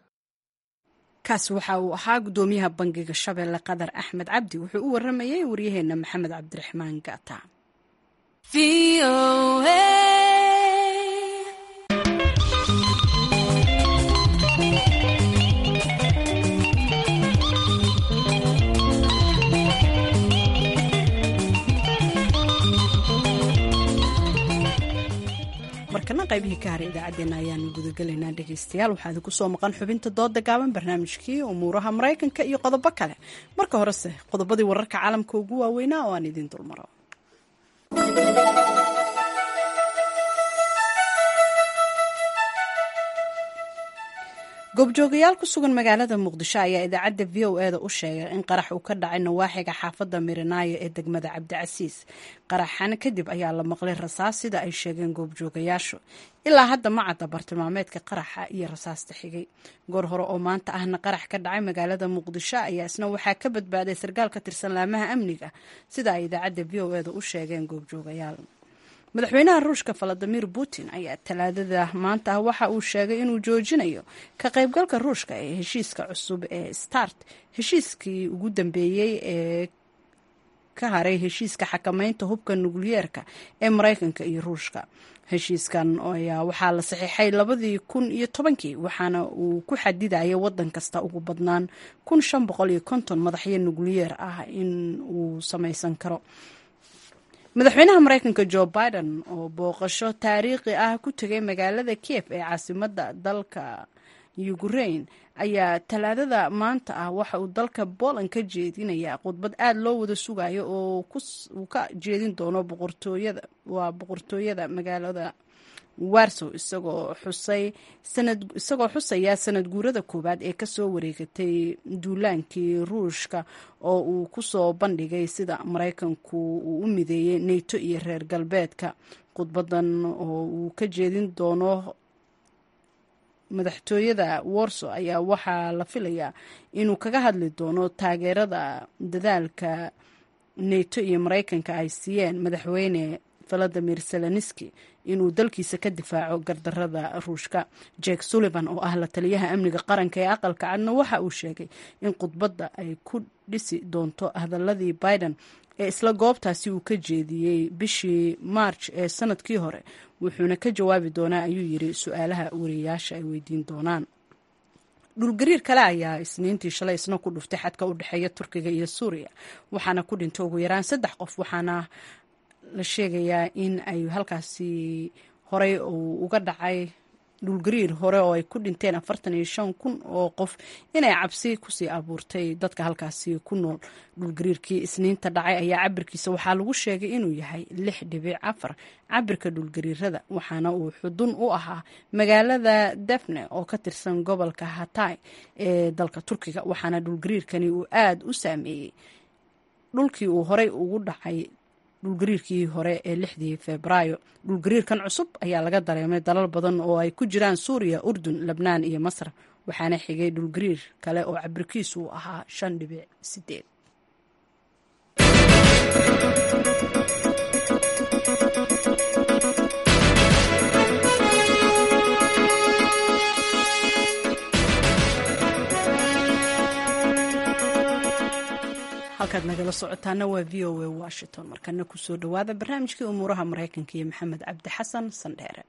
kaasi waxa uu ahaa guddoomiyaha bangiga Shabeelle Qadar Axmed Cabdi. wuxuu u waramayay waryaheena Maxamed Cabdiraxmaan Gaata. markana qaybihii ka haray idaacaddeenna ayaanu gudagelaynaa dhegaystayaal waxaa idinku soo maqan xubinta dooda gaaban barnaamijkii umuuraha maraykanka iyo qodobo kale marka horese qodobadii wararka caalamka ugu waaweynaa oo aan idiin dulmaro. goobjoogayaal ku sugan magaalada muqdisho ayaa idaacadda v o e da u sheegay in qarax uu ka dhacay nawaaxiga xaafadda mirinaayo ee degmada cabdicasiis. qaraxan kadib ayaa la maqlay rasaas sida ay sheegeen goobjoogayaashu. ilaa hadda ma cadda bartilmaameedka qaraxa iyo rasaasta xigay. goor hore oo maanta ahna qarax ka dhacay magaalada muqdisho ayaa isna waxaa ka badbaaday sarkaal ka tirsan laamaha amniga sida ay idaacadda v o e da u sheegeen goobjoogayaal. madaxweynaha ruushka valadimir putin ayaa talaadada maanta ah waxa uu sheegay inuu joojinayo ka qaybgalka ruushka ee heshiiska cusub ee start, heshiiskii ugu dambeeyey ee ka haray heshiiska xakamaynta hubka nukliyeerka ee maraykanka iyo ruushka. heshiiskan ayaa waxaa la saxiixay labadii kun iyo tobankii waxaana uu ku xadidaya wadan kasta ugu badnaan kun shan boqol iyo konton madaxyo nukliyeer ah in uu samaysan karo. madaxweynaha maraykanka joe biden oo booqasho taariikhi ah ku tegay magaalada kiev ee caasimadda dalka ukraine ayaa talaadada maanta ah waxa uu dalka Poland ka jeedinayaa khudbad aad loo wada sugayo oo uu ka jeedin doono boqortooyada waa boqortooyada magaalada Warsaw isagoo xusay sanad isagoo xusaya sanad guurada koowaad ee kasoo wareegatay duulaankii ruushka oo uu ku soo bandhigay sida maraykanku uu u mideeyay NATO iyo reer galbeedka. khudbadan oo uu ka jeedin doono madaxtooyada Warsaw ayaa waxaa la filayaa inuu kaga hadli doono taageerada dadaalka NATO iyo maraykanka ay siiyeen madaxweyne Volodymyr Zelensky inuu dalkiisa ka difaaco gardarada ruushka. Jake Sullivan oo ah la taliyaha amniga qaranka ee aqalka cadna waxa uu sheegay in khudbadda ay ku dhisi doonto hadaladii Biden ee isla goobtaasi uu ka jeediyey bishii March ee sanadkii hore, wuxuuna ka jawaabi doonaa ayuu yiri su-aalaha wariyayaasha ay weydiin doonaan. dhulgariir kale ayaa isniintii shalay isna ku dhuftay xadka u dhexeeya Turkiga iyo Suuriya waxaana ku dhintay ugu yaraan saddex qof waxaana la sheegayaa in ay halkaasi horey uu uga dhacay dhulgariir hore oo ay ku dhinteen afartan iyo shan kun oo qof inay cabsi kusii abuurtay dadka halkaasi ku nool. dhulgariirkii isniinta dhacay ayaa cabirkiisa waxaa lagu sheegay inuu yahay lix dhibic afar cabirka dhulgariirada waxaana uu xudun u ahaa magaalada Defne oo ka tirsan gobolka Hatay ee dalka Turkiga waxaana dhulgariirkani uu aad u saameeyey dhulkii uu horey ugu dhacay dhulgariirkii hore ee lixdii Febraayo. dhulgariirkan cusub ayaa laga dareemay dalal badan oo ay ku jiraan Suuriya, Urdun, Lebnaan iyo Masar waxaana xigay dhulgariir kale oo cabirkiisu uu ahaa shan dhibic sideed. halkaad nagala socotaana waa v o a Washington. markana kusoo dhawaada barnaamijkii umuuraha maraykanka iyo maxamed cabdi xasan sandheere.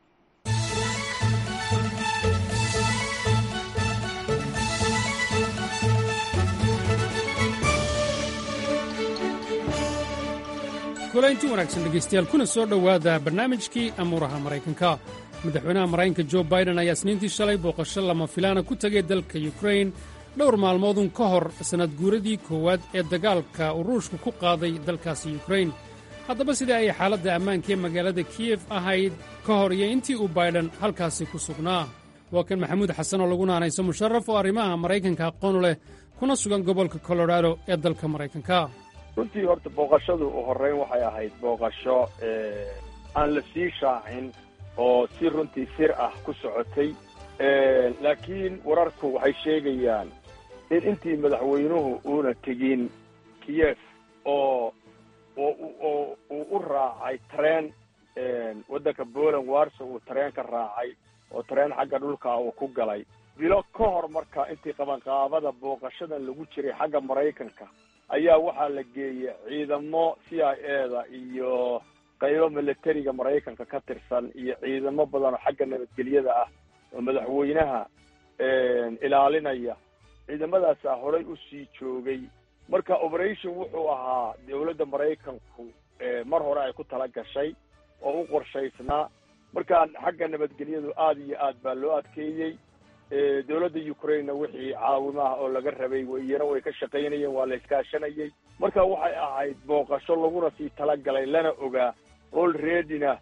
kulaynti wanaagsan dhegaystayaal kuna soo dhowaada barnaamijkii amuuraha maraykanka. madaxweynaha maraykanka joe biden ayaa isniintii shalay booqasho lama filaana ku tegay dalka ukrain dhowr maalmoodun ka hor sannad guuradii koowaad ee dagaalka uu ruushku ku qaaday dalkaasi yukrain. haddaba sidai ay xaaladda ammaanka ee magaalada kiyef ahayd ka hor iyo intii uu baydhan halkaasi ku sugnaa, waa kan maxamuud xasan oo lagu naanayso musharraf oo arrimaha maraykanka aqoon leh kuna sugan gobolka colorado ee dalka maraykanka. runtii horta booqashadu u horrayn waxay ahayd booqasho aan la sii shaacin oo si runtii sir ah ku socotay, laakiin wararku waxay sheegayaan in intii madaxweynuhu uuna tegin kiyef oo oo uu u raacay tareen waddanka Poland Warsaw uu tareen ka raacay oo tareen xagga dhulka uu ku galay bilo ka hor. marka intii qabanqaabada booqashadan lagu jiray xagga Maraykanka ayaa waxaa la geeyay ciidamo C I A da iyo qaybo militariga Maraykanka ka tirsan iyo ciidamo badan oo xagga nabadgelyada ah oo madaxweynaha ilaalinaya. ciidamadaasaa horay u sii joogay. marka operation wuxuu ahaa dawladda Maraykanku mar hore ay ku tala gashay oo u qorshaysnaa marka xagga nabadgelyadu aad iyo aad baa loo adkeeyey dowladda ukrainena wixii caawimaha oo laga rabay iyana way ka shaqaynayeen waa la iskaashanayay marka waxay ahayd booqasho laguna sii talagalay lana ogaa alreadyna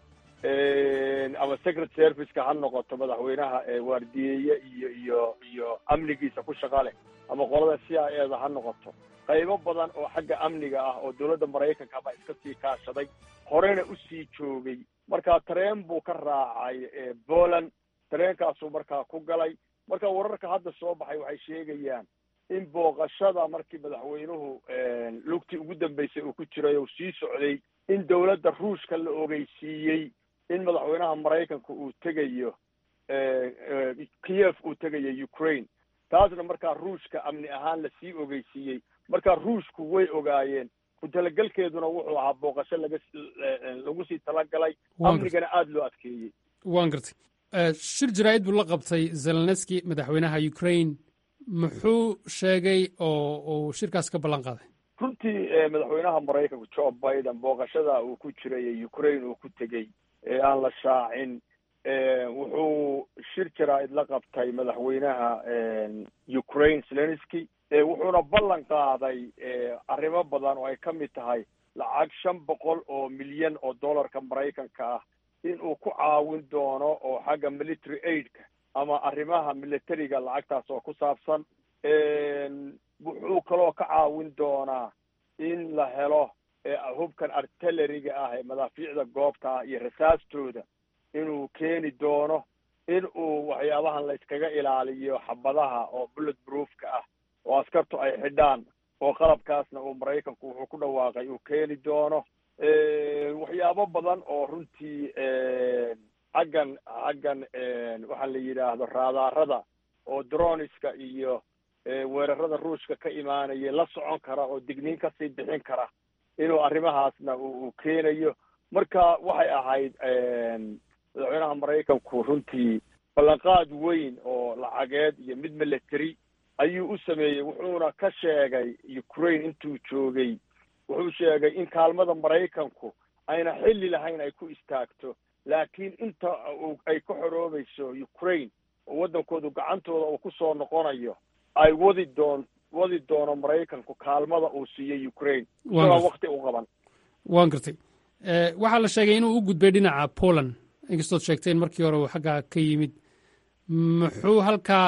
ama secret serviceka ha noqoto madaxweynaha waardiyeeye iyo iyo iyo amnigiisa ku shaqa leh ama qolada c i eda ha noqoto qaybo badan oo xagga amniga ah oo dowladda maraykanka baa iska sii kaashaday horena usii joogay marka tareen buu ka raacay Poland tareenkaasuu markaa ku galay marka wararka hadda soo baxay waxay sheegayaan in booqashada markii madaxweynuhu lugtii ugu dambeysay uu ku jiray oo sii socday in dowladda ruushka la ogeysiiyey in madaxweynaha maraykanka uu tegayo Kiev uu tegayo Ukraine taasna markaa ruushka amni ahaan la sii ogeysiiyey marka ruushku way ogaayeen ku talagalkeeduna wuxuu ahaa booqasho laga lagu sii talagalay amnigana aada loo adkeeyey waan gartay shir jaraa'id buu la qabtay Zelensky madaxweynaha Ukraine muxuu sheegay oo uu shirkaas ka ballan qaaday runtii madaxweynaha maraykanka Joe Biden booqashada uu ku jiray Ukraine uu ku tegey ee aan la shaacin wuxuu shir jaraa'id la qabtay madaxweynaha Ukraine Zelensky wuxuuna ballan qaaday arrimo badan oo ay ka mid tahay lacag shan boqol oo milyan oo dollarka maraykanka ah in uu ku caawin doono oo xagga military aidka ama arrimaha militariga lacagtaas oo ku saabsan wuxuu kaloo ka caawin doonaa in la helo hubkan artilleriga ah ee madaafiicda goobta ah iyo rasaastooda inuu keeni doono in uu waxyaabahan la iskaga ilaaliyo xabadaha oo bullet proofka ah oo askartu ay xidhaan oo qalabkaasna uu maraykanku wuxuu ku dhawaaqay uu keeni doono waxyaabo badan oo runtii xaggan xaggan waxaa la yidhaahdo raadaarada oo droniska iyo weerarada ruushka ka imaanaya la socon kara oo digniin kasii bixin kara inuu arrimahaasna uu keenayo marka waxay ahayd madaxweynaha maraykanku runtii ballanqaad weyn oo lacageed iyo mid military ayuu u sameeyey wuxuuna ka sheegay Ukraine intuu joogay wuxuu sheegay in kaalmada maraykanku ayna xilli lahayn ay ku istaagto laakiin inta ay ku xoroobayso Ukraine oo wadankoodu gacantooda uu ku soo noqonayo ay wadi doon wadi doono maraykanku kaalmada uu siiyey Ukraine waa waqti u qaban waan gartay waxaa la sheegay inuu u gudbay dhinaca Poland inkastood sheegteen markii hore uu xagga ka yimid muxuu halkaa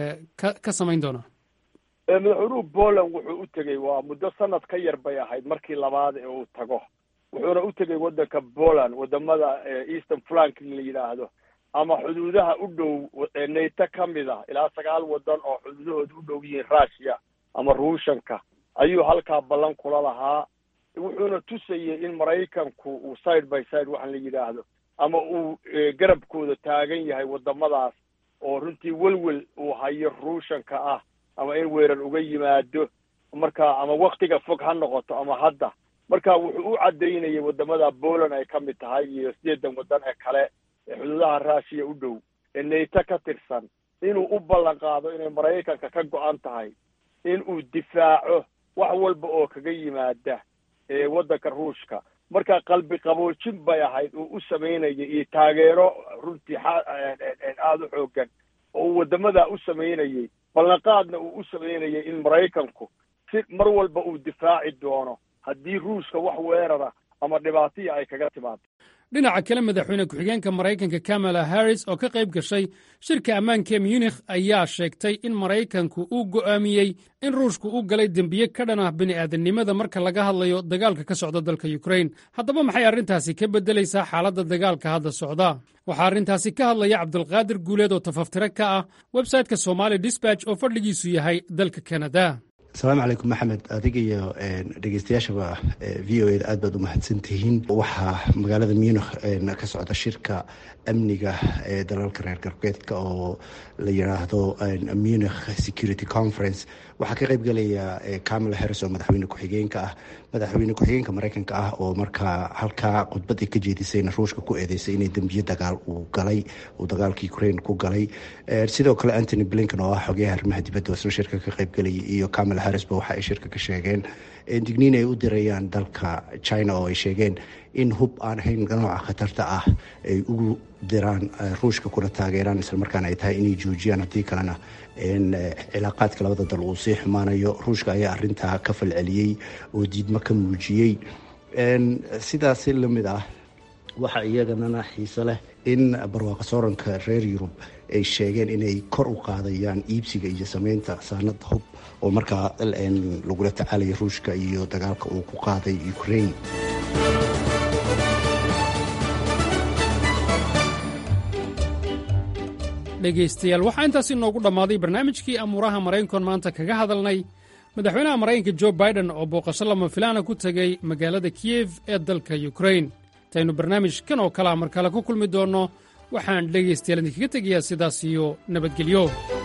ka samayn doonaa madaxweynuhu Poland wuxuu u tegey waa muddo sanad ka yar bay ahayd markii labaad ee uu tago wuxuuna u tegey waddanka Poland wadamada Eastern Flank la yidhaahdo ama xuduudaha u dhow NATO ka mid ah ilaa sagaal wadan oo xuduudahooda u dhow yihiin Russia ama Ruushanka ayuu halkaa ballan kula lahaa wuxuuna tusayey in maraykanku uu side by side waxaan la yidhaahdo ama uu garabkooda taagan yahay wadamadaas oo runtii welwel uu hayo Ruushanka ah ama in weerar uga yimaado marka ama waqtiga fog ha noqoto ama hadda marka wuxuu u cadeynayay wadamada Poland ay ka mid tahay iyo sideedan wadan ee kale ee xuduudaha Russia u dhow ee NATO ka tirsan inuu u ballan qaado inay maraykanka ka go'an tahay in uu difaaco wax walba oo kaga yimaada ee wadanka Ruushka marka qalbi qaboojin bay ahayd uu u sameynayay iyo taageero runtii aad u xoogan oo wadamada u sameynayay ballanqaadna uu u sameynayay in maraykanku si mar walba uu difaaci doono haddii ruushka wax weerara ama dhibaatiya ay kaga timaado dhinaca kale madaxweyne ku-xigeenka maraykanka Kamala Harris oo ka qayb gashay shirka ammaanka Munich ayaa sheegtay in maraykanku uu go'aamiyey in ruushku uu galay dembiye ka dhan ah bini'aadanimada marka laga hadlayo dagaalka ka socda dalka Ukraine haddaba maxay arrintaasi ka beddelaysaa xaaladda dagaalka hadda socda waxaa arrintaasi ka hadlaya Cabdulqaadir Guuleed oo tafaftire ka ah website-ka Somali Dispatch oo fadhigiisu yahay dalka Canada asalaamu calaykum maxamed adiga iyo dhegeystayaashaba v o a aad baad u mahadsantihiin waxaa magaalada Munich ka socda shirka amniga ee dalalka reer galbeedka oo la yiraahdo Munich Security Conference waxaa ka qayb galaya Kamala Harris oo madaxweyne ku-xigeenka ah madaxweyne ku-xigeenka maraykanka ah oo markaa halkaa khudbadii ka jeedisayna ruushka ku eedeysay inay dembiye dagaal uu galay uu dagaalka Ukraine ku galay sidoo kale Anthony Blinken oo ah xogeyaha arrimaha dibadda oo shirka ka qayb galay iyo Kamala kamala harrisba waxa ay shirka ka sheegeen digniin ay u dirayaan dalka china oo ay sheegeen in hub aan ahayn nooca khatarta ah ay ugu diraan ruushka kuna taageeraan islamarkaana ay tahay inay joojiyaan haddii kalena cilaaqaadka labada dal uu sii xumaanayo. ruushka ayaa arintaa ka falceliyey oo diidmo ka muujiyey. sidaasi lamid ah waxaa iyaganana xiise leh in barwaaqa sooranka reer yurub ay sheegeen inay kor u qaadayaan iibsiga iyo sameynta saanad hub oo markaa lagula tacaalaya ruushka iyo dagaalka uu ku qaaday ukraine. dhegaystayaal waxaa intaasi noogu dhammaaday barnaamijkii amuuraha maraykankoon maanta kaga hadalnay madaxweynaha maraykanka jo baiden oo booqasho lama filaana ku tegey magaalada kiyef ee dalka yukrain. intaynu barnaamijkan oo kalea mar kale ku kulmi doonno waxaan dhegaystayaal idinkaga tegayaa sidaas iyo nabadgelyo.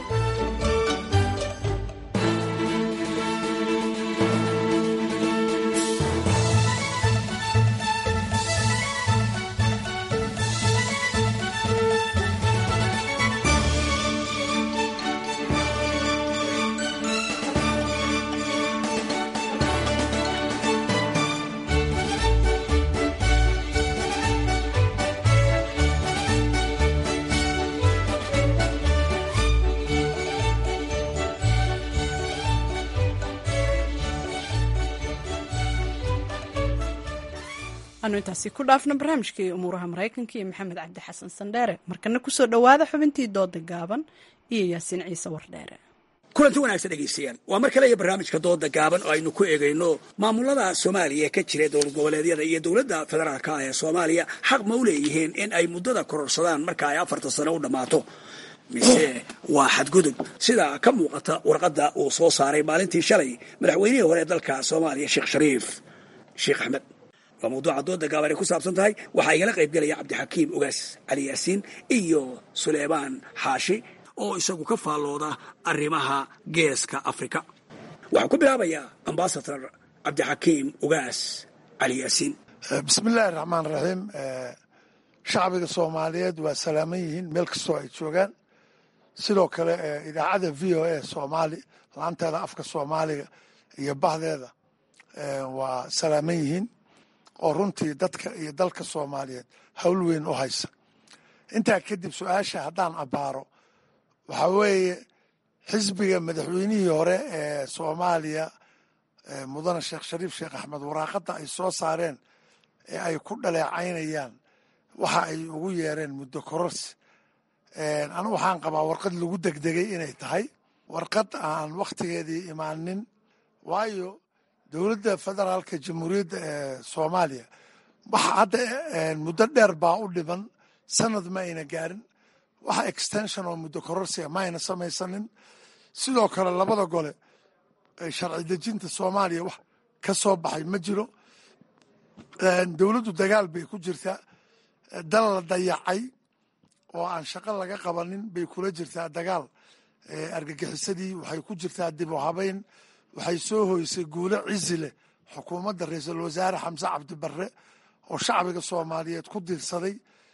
anu intaasi ku dhaafno barnaamijkii umuuraha maraykanka iyo maxamed cabdi xasan sandheere. markana kusoo dhowaada xubintii dooda gaaban iyo yaasiin ciise wardheere. kulanti wanaagsan dhegaystayaal waa mar kale iyo barnaamijka dooda gaaban oo aynu ku eegayno maamulada soomaaliya ka jira dowlad goboleedyada iyo dowladda federaalka ee soomaaliya xaq ma u leeyihiin in ay muddada kororsadaan marka ay afartan sano u dhammaato mise waa xadgudub sida ka muuqata warqadda uu soo saaray maalintii shalay madaxweynihii hore dalka soomaaliya sheekh shariif sheekh axmed. waa mawduuca dooda gaaban ay ku saabsan tahay. waxaa igala qayb gelaya cabdixakiim ugaas cali yaasiin iyo suleymaan xaashi oo isagu ka faallooda arrimaha geeska afrika. waxaan ku bilaabayaa ambasador cabdixakiim ugaas cali yaasiin. bismi illaahi raxmaan raxiim. shacbiga soomaaliyeed waa salaaman yihiin meel kastoo ay joogaan. sidoo kale idaacadda v o a soomaali laanteeda afka soomaaliga iyo bahdeeda waa salaaman yihiin oo runtii dadka iyo dalka soomaaliyeed hawl weyn u haysa. intaa kadib su-aasha haddaan abbaaro waxaa weeye xisbiga madaxweynihii hore ee soomaaliya mudane sheekh shariif sheekh axmed waraaqadda ay soo saareen ee ay ku dhaleecaynayaan waxa ay ugu yeereen muddo kororsi. anu waxaan qabaa warqad lagu degdegay inay tahay warqad aan wakhtigeedii imaanin, waayo dowladda federaalka jamhuuriyadda ee soomaaliya waxa hadda muddo dheer baa u dhiman, sanad ma ayna gaarin. waxa extension oo muddo kororsiga ma ayna samaysanin. sidoo kale labada gole sharci dejinta soomaaliya wax ka soo baxay ma jiro. dowladdu dagaal bay ku jirtaa. dal la dayacay oo aan shaqo laga qabanin bay kula jirtaa dagaal. argagixisadii waxay ku jirtaa dib u habayn. waxay soo hoysay guulo cizi leh xukuumadda ra-iisul wasaare xamse cabdi barre oo shacbiga soomaaliyeed ku diirsaday.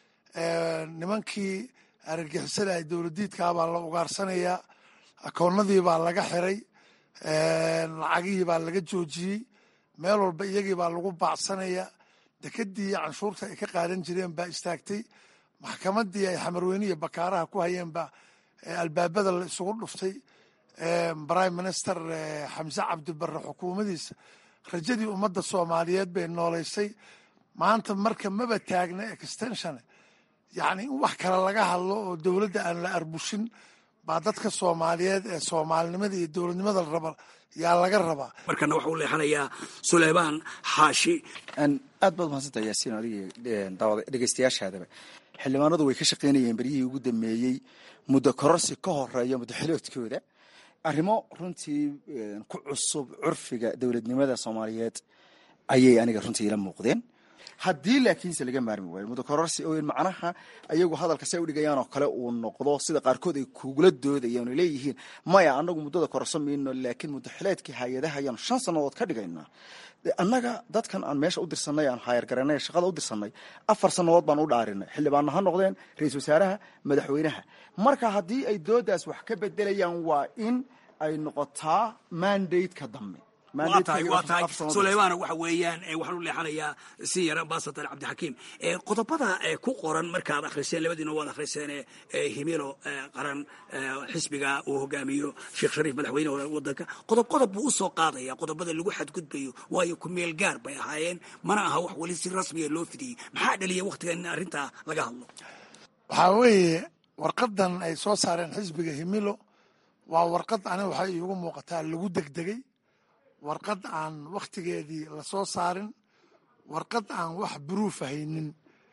nimankii argagixisada ay dowladiidkaa baa la ugaarsanayaa. akoonnadii baa laga xiray. lacagihii baa laga joojiyey. meel walba iyagii baa lagu baacsanayaa. dekedii canshuurta ay ka qaadan jireen baa istaagtay. maxkamadii ay xamarweyniya bakaaraha ku hayeen baa albaabada la isugu dhuftay. prime minister xamse cabdi barre xukuumadiisa rajadii ummadda soomaaliyeed bay nooleysay. maanta marka maba taagna extension, yacni in wax kale laga hadlo oo dowladda aan la arbushin baa dadka soomaaliyeed ee soomaalinimada iyo dowladnimada la raba yaa laga rabaa. markana waxau leexanayaa suleymaan xaashi. aad baad mahadsantaha yaasiin adig dhegeystayaashaadaba. xildhibaanadu way ka shaqaynayeen beryihii ugu dambeeyey muddo kororsi ka horeeya muddaxiloodkooda. arrimo runtii ku cusub curfiga dowladnimada soomaaliyeed ayay aniga runtii ila muuqdeen. haddii laakiinse laga maarmi waayo muddo kororsi oo macnaha ayagu hadalka say u dhigayaan oo kale uu noqdo sida qaarkood ay kugula doodayaan oo leeyihiin maya anagu muddada kororsan mayno laakiin muddaxileedkii hay-adaha ayaanu shan sannadood ka dhigaynaa. annaga dadkan aan meesha u dirsanay aan haayargaranay shaqada u dirsanay afar sannadood baan u dhaarinay. xildhibaanna ha noqdeen ra-iisul wasaaraha madaxweynaha. marka haddii ay doodaas wax ka bedelayaan waa in ay noqotaa mandate-ka dambe waa tahay waa tahay Suleymaan waxa weeyaan waxaan u leexanayaa si yar ambassador Cabdixakiim ee qodobada ku qoran markaad akhriseen labadiina waad akhriseen ee himilo qaran xisbiga uu hogaamiyo Sheekh Shariif madaxweynaha wadanka qodob qodob buu soo qaadaya qodobada lagu xadgudbayo waayo ku meel gaar bay ahaayeen mana aha wax wali si rasmi ah loo fidiyay maxaa dhaliyay waqtigan arinta laga hadlo waxa weeye warqadan ay soo saareen xisbiga himilo waa warqad aniga waxa iigu muuqataa lagu degdegay warqad aan wakhtigeedii la soo saarin warqad aan wax buruuf haynin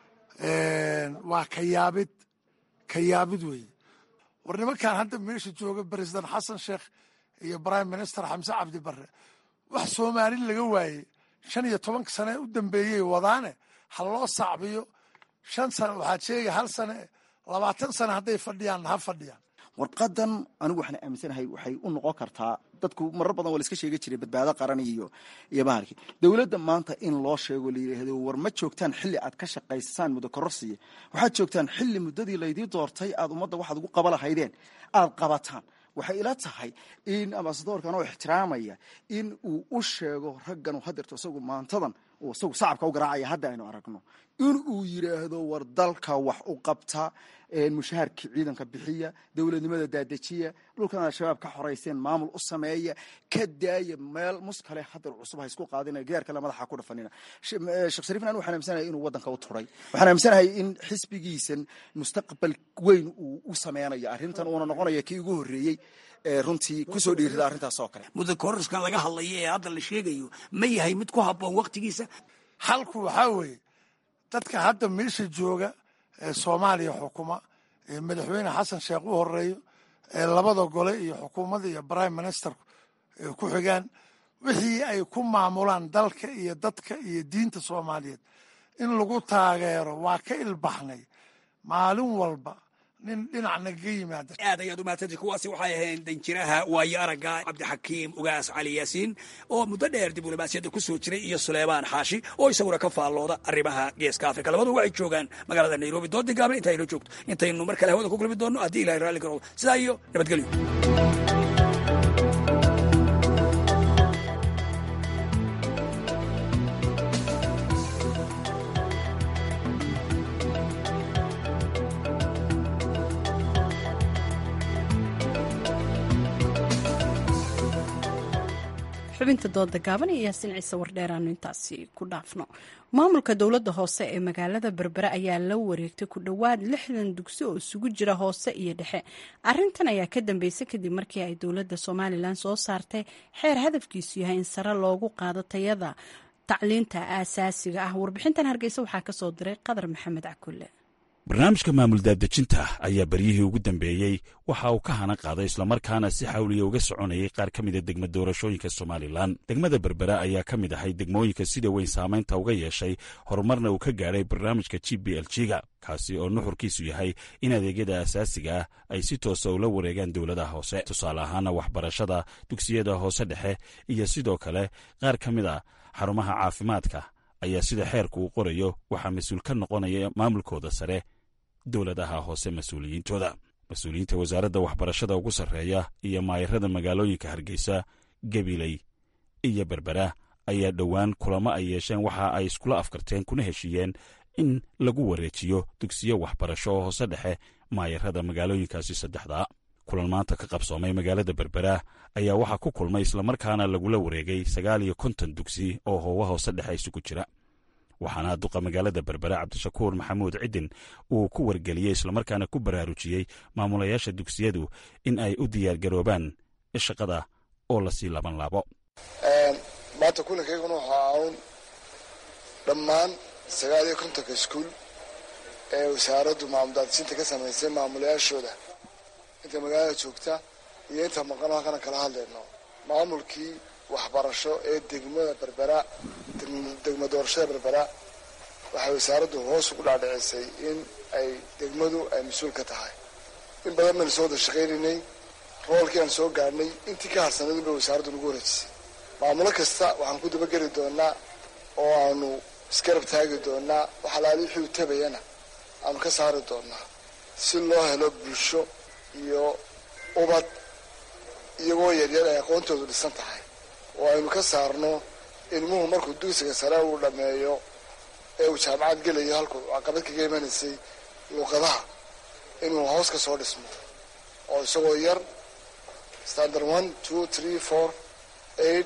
waa ka yaabid ka yaabid weeye war nimankan hadda meesha jooga president xasan sheekh iyo prime minister xamse cabdi barre wax soomaali laga waayey shan iyo tobanka sane u dambeeyey wadaane ha loo sacbiyo shan sane waxaad sheegay hal sane labaatan sane hadday fadhiyaan ha fadhiyaan warqadan anigu waxaan aaminsanahay waxay u noqon kartaa dadku marar badan waa la iska sheegi jiray badbaado qaran iyo iyo bahalkii dowladda maanta in loo sheego la yidhaahdo war ma joogtaan xilli aad ka shaqaysaan muddo kororsiya waxaad joogtaan xilli muddadii laydii doortay aad ummadda waxaad ugu qaba lahaydeen aad qabataan waxay ila tahay in ambasadorkan oo ixtiraamaya in uu u sheego raggan uu hadeerto isagu maantadan uu isagu sacabka u garaacaya hadda aynu aragno in uu yidhaahdo war dalka wax u qabta mushaharkii ciidanka bixiya dowladnimada daadejiya dhulkan al-shabaab ka xorayseen maamul u sameeya ka daaya meel muskale hadal cusub ha isku qaadina gidaar kale madaxa ku dhafanina sheekh shariifna waxaan aaminsanahay inuu wadanka u turay waxaan aaminsanahay in xisbigiisan mustaqbal weyn uu u sameynayo arrintan uuna noqonayo kii ugu horreeyey runtii kusoo dhiirida arrintaas oo kale muddo kororaskan laga hadlayo ee hadda la sheegayo ma yahay mid ku habboon waqtigiisa halku waxaa weeye dadka hadda meesha jooga ee soomaaliya xukuma ee madaxweyne xasan sheekh u horeeyo ee labada gole iyo xukuumadda iyo prime minister ee ku xigaan wixii ay ku maamulaan dalka iyo dadka iyo diinta soomaaliyeed in lagu taageero waa ka ilbaxnay maalin walba nin dhinac naga yimaada aad ayaad u mahadsantahay kuwaasi waxay ahayn danjiraha waayo aragga Cabdixakiim Ugaas Cali Yaasiin oo muddo dheer diblomaasiyadda ku soo jiray iyo Suleymaan Xaashi oo isaguna ka faallooda arrimaha geeska Afrika labadu waxay joogaan magaalada Nairobi doodii gaaban intaynu joogto intaynu mar kale hawada ku kulmi doonno haddii Ilaahay raalli garo sidaa iyo nabadgelyo xubinta dooda gaaban iyo yaasiin ciise wardheeraanu intaasi ku dhaafno maamulka dowladda hoose ee magaalada berbera ayaa la wareegtay ku dhowaad lixdan dugsi oo isugu jira hoose iyo dhexe arintan ayaa ka dambeysay kadib markii ay dowladda somalilan soo saartay xeer hadafkiisu yahay in sare loogu qaado tayada tacliinta aasaasiga ah warbixintan hargeysa waxaa kasoo diray qadar maxamed cakulle barnaamijka maamul daadejinta ayaa baryihii ugu dambeeyey waxa uu ka hana qaaday islamarkaana si xawliya uga soconayay qaar ka mida degma doorashooyinka somalilan degmada berbera ayaa ka mid ahay degmooyinka sida weyn saamaynta uga yeeshay horumarna uu ka gaadhay barnaamijka g b l g ga kaasi oo nuxurkiisu yahay in adeegyada asaasiga ah ay si toosa ula wareegaan dowladaha hoose tusaale ahaana waxbarashada dugsiyada hoose dhexe iyo sidoo kale qaar ka mid a xarumaha caafimaadka ayaa sida xeerku uu qorayo waxaa mas-uul ka noqonaya maamulkooda sare dowladaha hoose mas-uuliyiintooda mas-uuliyiinta wasaaradda waxbarashada ugu sarreeya iyo maayarada magaalooyinka hargeysa gabiley iyo berbera ayaa dhowaan kulamo ay yeesheen waxa ay iskula afkarteen kuna heshiiyeen in lagu wareejiyo dugsiyo waxbarasho oo hoose dhexe maayarada magaalooyinkaasi saddexda kulan maanta ka qabsoomay magaalada berbera ayaa waxaa ku kulmay islamarkaana lagula wareegay sagaal iyo konton dugsi oo hoowa hoose dhexe isugu jira waxaana duqa magaalada berbera cabdishakuur maxamuud cidin uu ku wargeliyey islamarkaana ku baraarujiyey maamulayaasha dugsiyadu in ay u diyaargaroobaan shaqada oo lasii laban laabo maanta kulankayguna waxaa un dhammaan sagaal iyo kontonka iskuul ee wasaaraddu maamuldaadisiinta ka samaysay maamulayaashooda inta magaalada joogta iyo inta maqan halkana kala hadlayno maamulkii waxbarasho ee degmada berbera degma doorashada berbera waxay wasaaraddu hoos ugu dhaadhicisay in ay degmadu ay mas-uul ka tahay in badan baynu soo wada shaqaynaynay roolkii aan soo gaadhnay intii ka harsanadin bay wasaaraddu nagu wareejisay maamulo kasta waxaan ku dabageli doonaa oo aanu isgarab taagi doonaa waxalaali wixii u tabayana aanu ka saari doonaa si loo helo bulsho iyo ubad iyagoo yaryar ay aqoontoodu dhisan tahay oo aynu ka saarno ilmuhu markuu dugsiga sare uu dhammeeyo ee uu jaamacad gelayo halkuu caqabad kaga imanaysay luuqadaha inuu hoos ka soo dhismo oo isagoo yar standard one two three four eight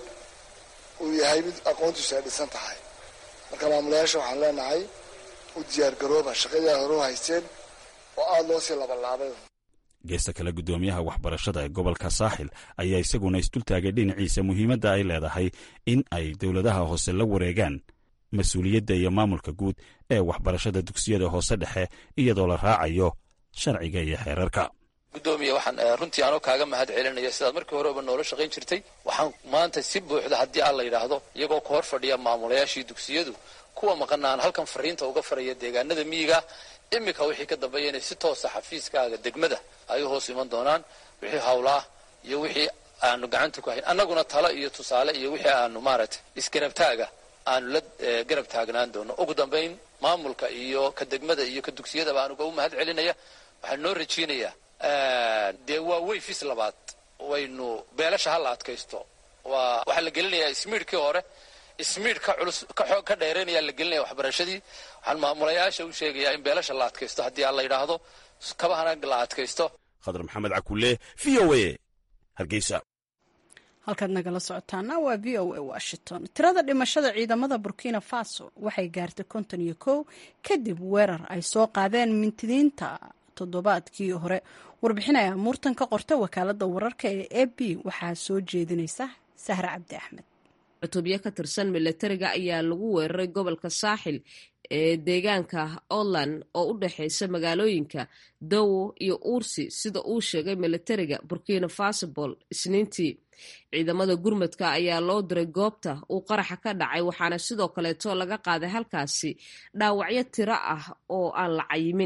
uu yahay mid aqoontiisu ay dhisan tahay marka maamulayaasha waxaan leenahay u diyaar garooba shaqadii hore u haysteen oo aada loo sii labalaabay. geesta kale guddoomiyaha waxbarashada ee gobolka saaxil ayaa isaguna isdultaagay dhinaciisa muhiimadda ay leedahay in ay dowladaha hoose la wareegaan mas-uuliyadda iyo maamulka guud ee waxbarashada dugsiyada hoose dhexe iyadoo la raacayo sharciga iyo xeerarka. gudoomiye waxaan runtii anoo kaaga mahad celinaya sidaad markii horeba noola shaqayn jirtay. waxaan maanta si buuxda haddii aan la yidhaahdo iyagoo ka hor fadhiya maamulayaashii dugsiyadu kuwa maqanaan halkan fariinta uga faraya deegaanada miyiga iminka wixii ka dambeeya inay si toosa xafiiskaaga degmada ay u hoos iman doonaan wixii hawlaah iyo wixii aanu gacanta ku hayn annaguna talo iyo tusaale iyo wixii aanu maaragtay isgarabtaaga aanu la garab taagnaan doono. ugu dambayn maamulka iyo ka degmada iyo ka dugsiyadaba aanuga u mahad celinaya. waxaan noo rajeynayaa dee waa weyfis labaad waynu beelasha hala adkaysto waa waxaa la gelinayaa ismiidhkii hore ismiidh ka culus ka dheeraynaya la gelinaya waxbarashadii. waxaan maamulayaasha u sheegayaa in beelasha la adkaysto haddii aan la yidhaahdo kabahana la adkaysto. khadar maxamed cakulle v o a hargeysa. halkaad nagala socotaana waa v o a washington. tirada dhimashada ciidamada burkina faso waxay gaartay konton iyo kow kadib weerar ay soo qaadeen mintidiinta toddobaadkii hore. warbixinaya muurtan ka qorta wakaalada wararka ee a b waxaa soo jeedinaysa sahre cabdi axmed. cutubyo ka tirsan milatariga ayaa lagu weeraray gobolka saaxil ee deegaanka Outland oo u dhexeysa magaalooyinka Dowo iyo Ursi sida uu sheegay milatariga Burkina Faso Isniintii. ciidamada gurmadka ayaa loo diray goobta uu qaraxa ka dhacay waxaana sidoo kaleeto laga qaaday halkaasi dhaawacyo tiro ah oo aan la cayimin.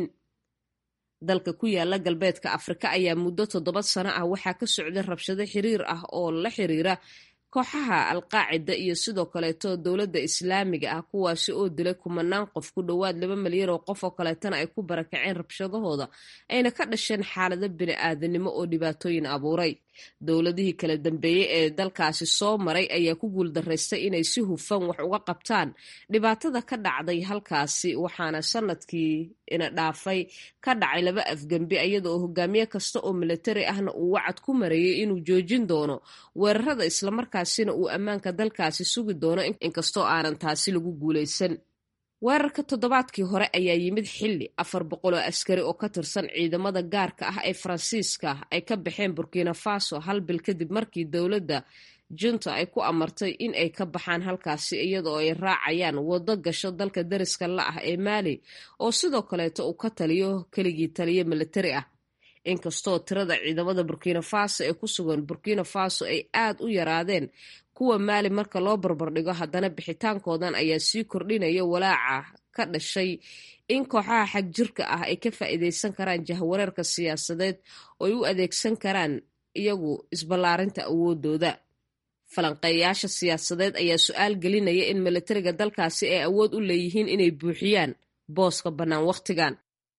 dalka ku yaala galbeedka Afrika ayaa muddo toddoba sano ah waxaa ka socday rabshado xiriir ah oo la xiriira kooxaha alqaacida iyo sidoo kaleeto dowladda islaamiga ah kuwaasi oo dilay kumanaan qof ku dhowaad laba milyan oo qof oo kaleetana ay ku barakaceen rabshadahooda ayna ka dhasheen xaalado bini'aadanimo oo dhibaatooyin abuuray. dowladihii kala dambeeyey ee dalkaasi soo maray ayaa ku guuldaraystay inay si hufan wax uga qabtaan dhibaatada ka dhacday halkaasi waxaana sanadkii ina dhaafay ka dhacay laba afgembi iyada oo hogaamiye kasta oo milatari ahna uu wacad ku mareeyay inuu joojin doono weerarada islamarkaasina uu ammaanka dalkaasi sugi doono inkastoo aanan taasi lagu guulaysan. weerarka toddobaadkii hore ayaa yimid xilli afar boqol oo askari oo ka tirsan ciidamada gaarka ah ee Faransiiska ay ka baxeen Burkina Faso hal bil kadib markii dowladda junta ay ku amartay in ay ka baxaan halkaasi iyadoo ay raacayaan wado gasho dalka dariska la ah ee Mali oo sidoo kaleeto uu ka taliyo keligii taliye militari ah. inkastoo tirada ciidamada Burkina Faso ee ku sugan Burkina Faso ay aad u yaraadeen kuwa Mali marka loo barbardhigo haddana bixitaankoodan ayaa sii kordhinaya walaaca ka dhashay in kooxaha xag jirka ah ay ka faa'iideysan karaan jahwareerka siyaasadeed oo ay u adeegsan karaan iyagu isballaarinta awoodooda. falanqeeyaasha siyaasadeed ayaa su-aal gelinaya in militariga dalkaasi ay awood u leeyihiin inay buuxiyaan booska bannaan wakhtigan.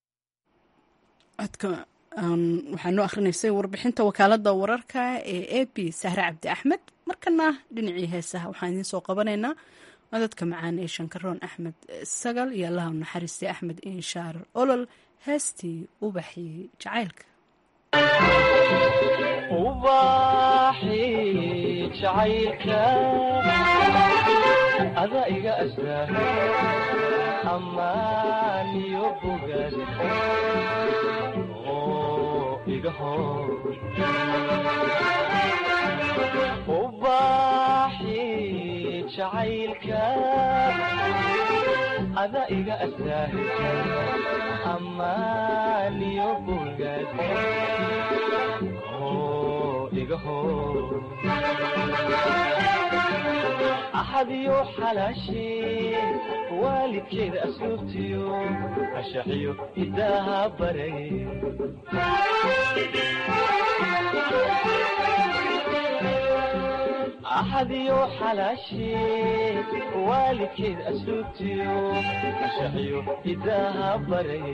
waxaa noo akhrinaysay warbixinta wakaalada wararka ee a b sahre cabdi axmed. markana dhinacii heesaha waxaan idiin soo qabanaynaa codadka macaan ee shankaroon axmed sagal iyo allaha naxariistay axmed inshaar olol heestii ubaxii jacaylka. ada iga astaa amaan iyo bogaad ubaxi jacaylka ada iga astaa amaan iyo bogaad iga hor axadiyo xalaashee waalidkeeda asluubtiyo ashaxiyo idaaha baray axadiyo xalaashee waalidkeeda asluubtiyo ashaxiyo idaaha baray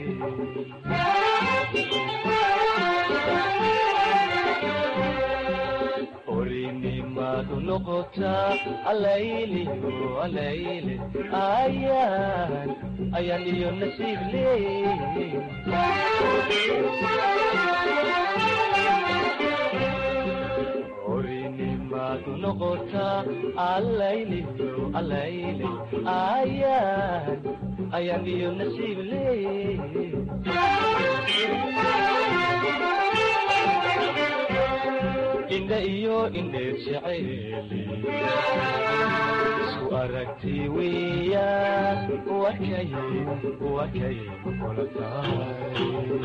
noqotaa alayliyo alayle ayaan ayaan iyo nasiib leey orinimadu noqotaa alayliyo alayle ayaan ayaan iyo nasiib leey indha iyo indheer jeceeli isu aragti weeyaan wakay wakay kula tahay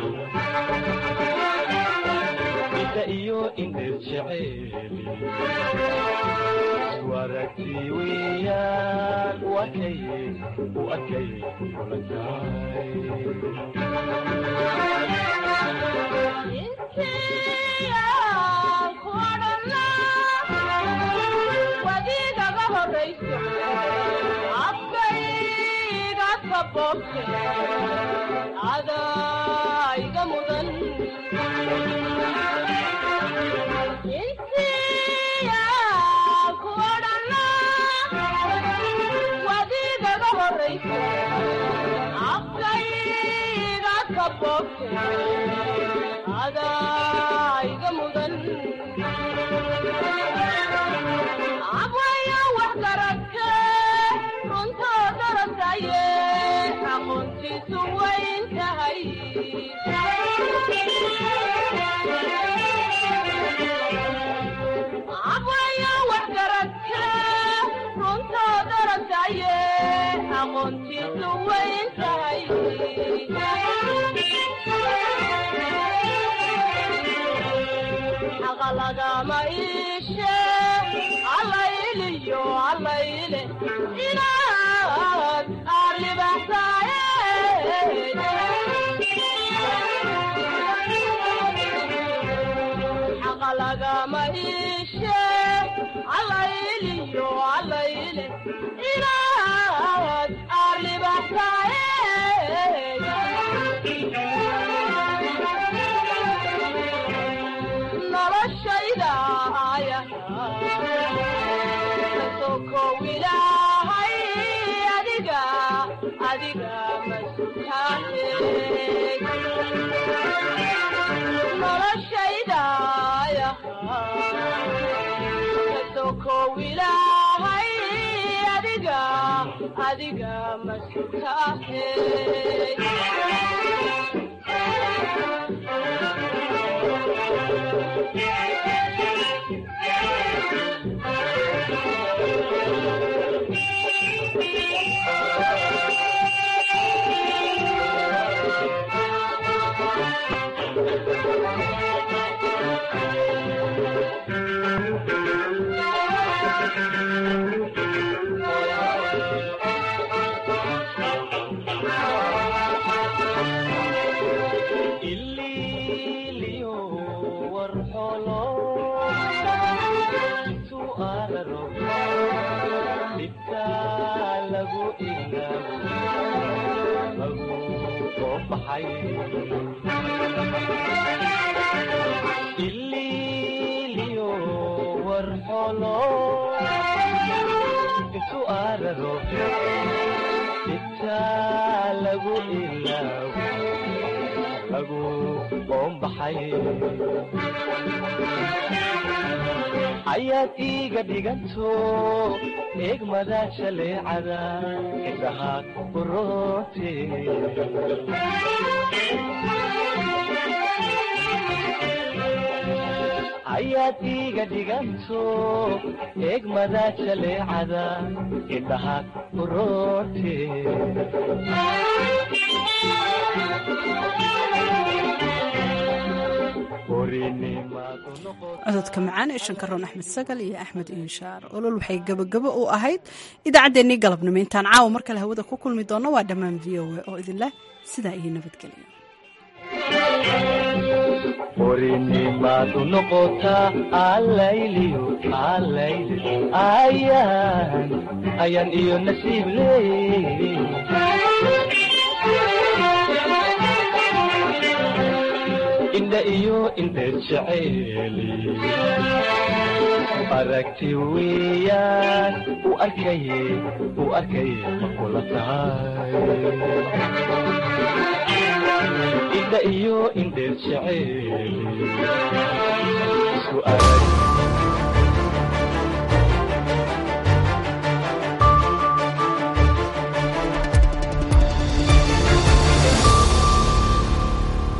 indha iyo indheer jeceeli isu aragti weeyaan wakay wakay kula tahay wadigaga horayso afkayga kabobte adayga mudan intiya kuodhana wadigaga horayso afkayga kabobte adayga mudan abwaya wax garagte runtoo darabtaye aqoontiisu wayn tahay abwaya wax garagte runtoo darabtaye aqoontiisu wayn tahay lagama iishe allayliyo allayle inaad arribaxsaaye xaqa lagama iishe allayliyo allayle inaad arribaxsaaye noloshaydaaya kasoo ilaahay adiga adiga masutaane noloshaydaaya kasoo ilaahay adiga adiga masutaane ililiyo warxolo intu araro intaa lagu ilaawo lagu qoombaxay ayaad iiga dhiganto eegmada jaleecada indhaha uroote ayaad iiga dhiganto eegmada jaleecada indhaha uroote cododka macaan ee shankaroon axmed sagal iyo axmed inshaar olol waxay gabagabo u ahayd idaacaddeenii galabnimo intaan caawa mar kale hawada ku kulmi doonno waa dhammaan v o a oo idinleh sidaa iyo nabadgelyo orinimaadu noqotaa alayliyo alayle ayaan ayaan iyo nasiib leey indha iyo indheer jeceeli aragti weeyaan u arkaye u arkaye ma kula tahay indha iyo indheer jeceeli isku arag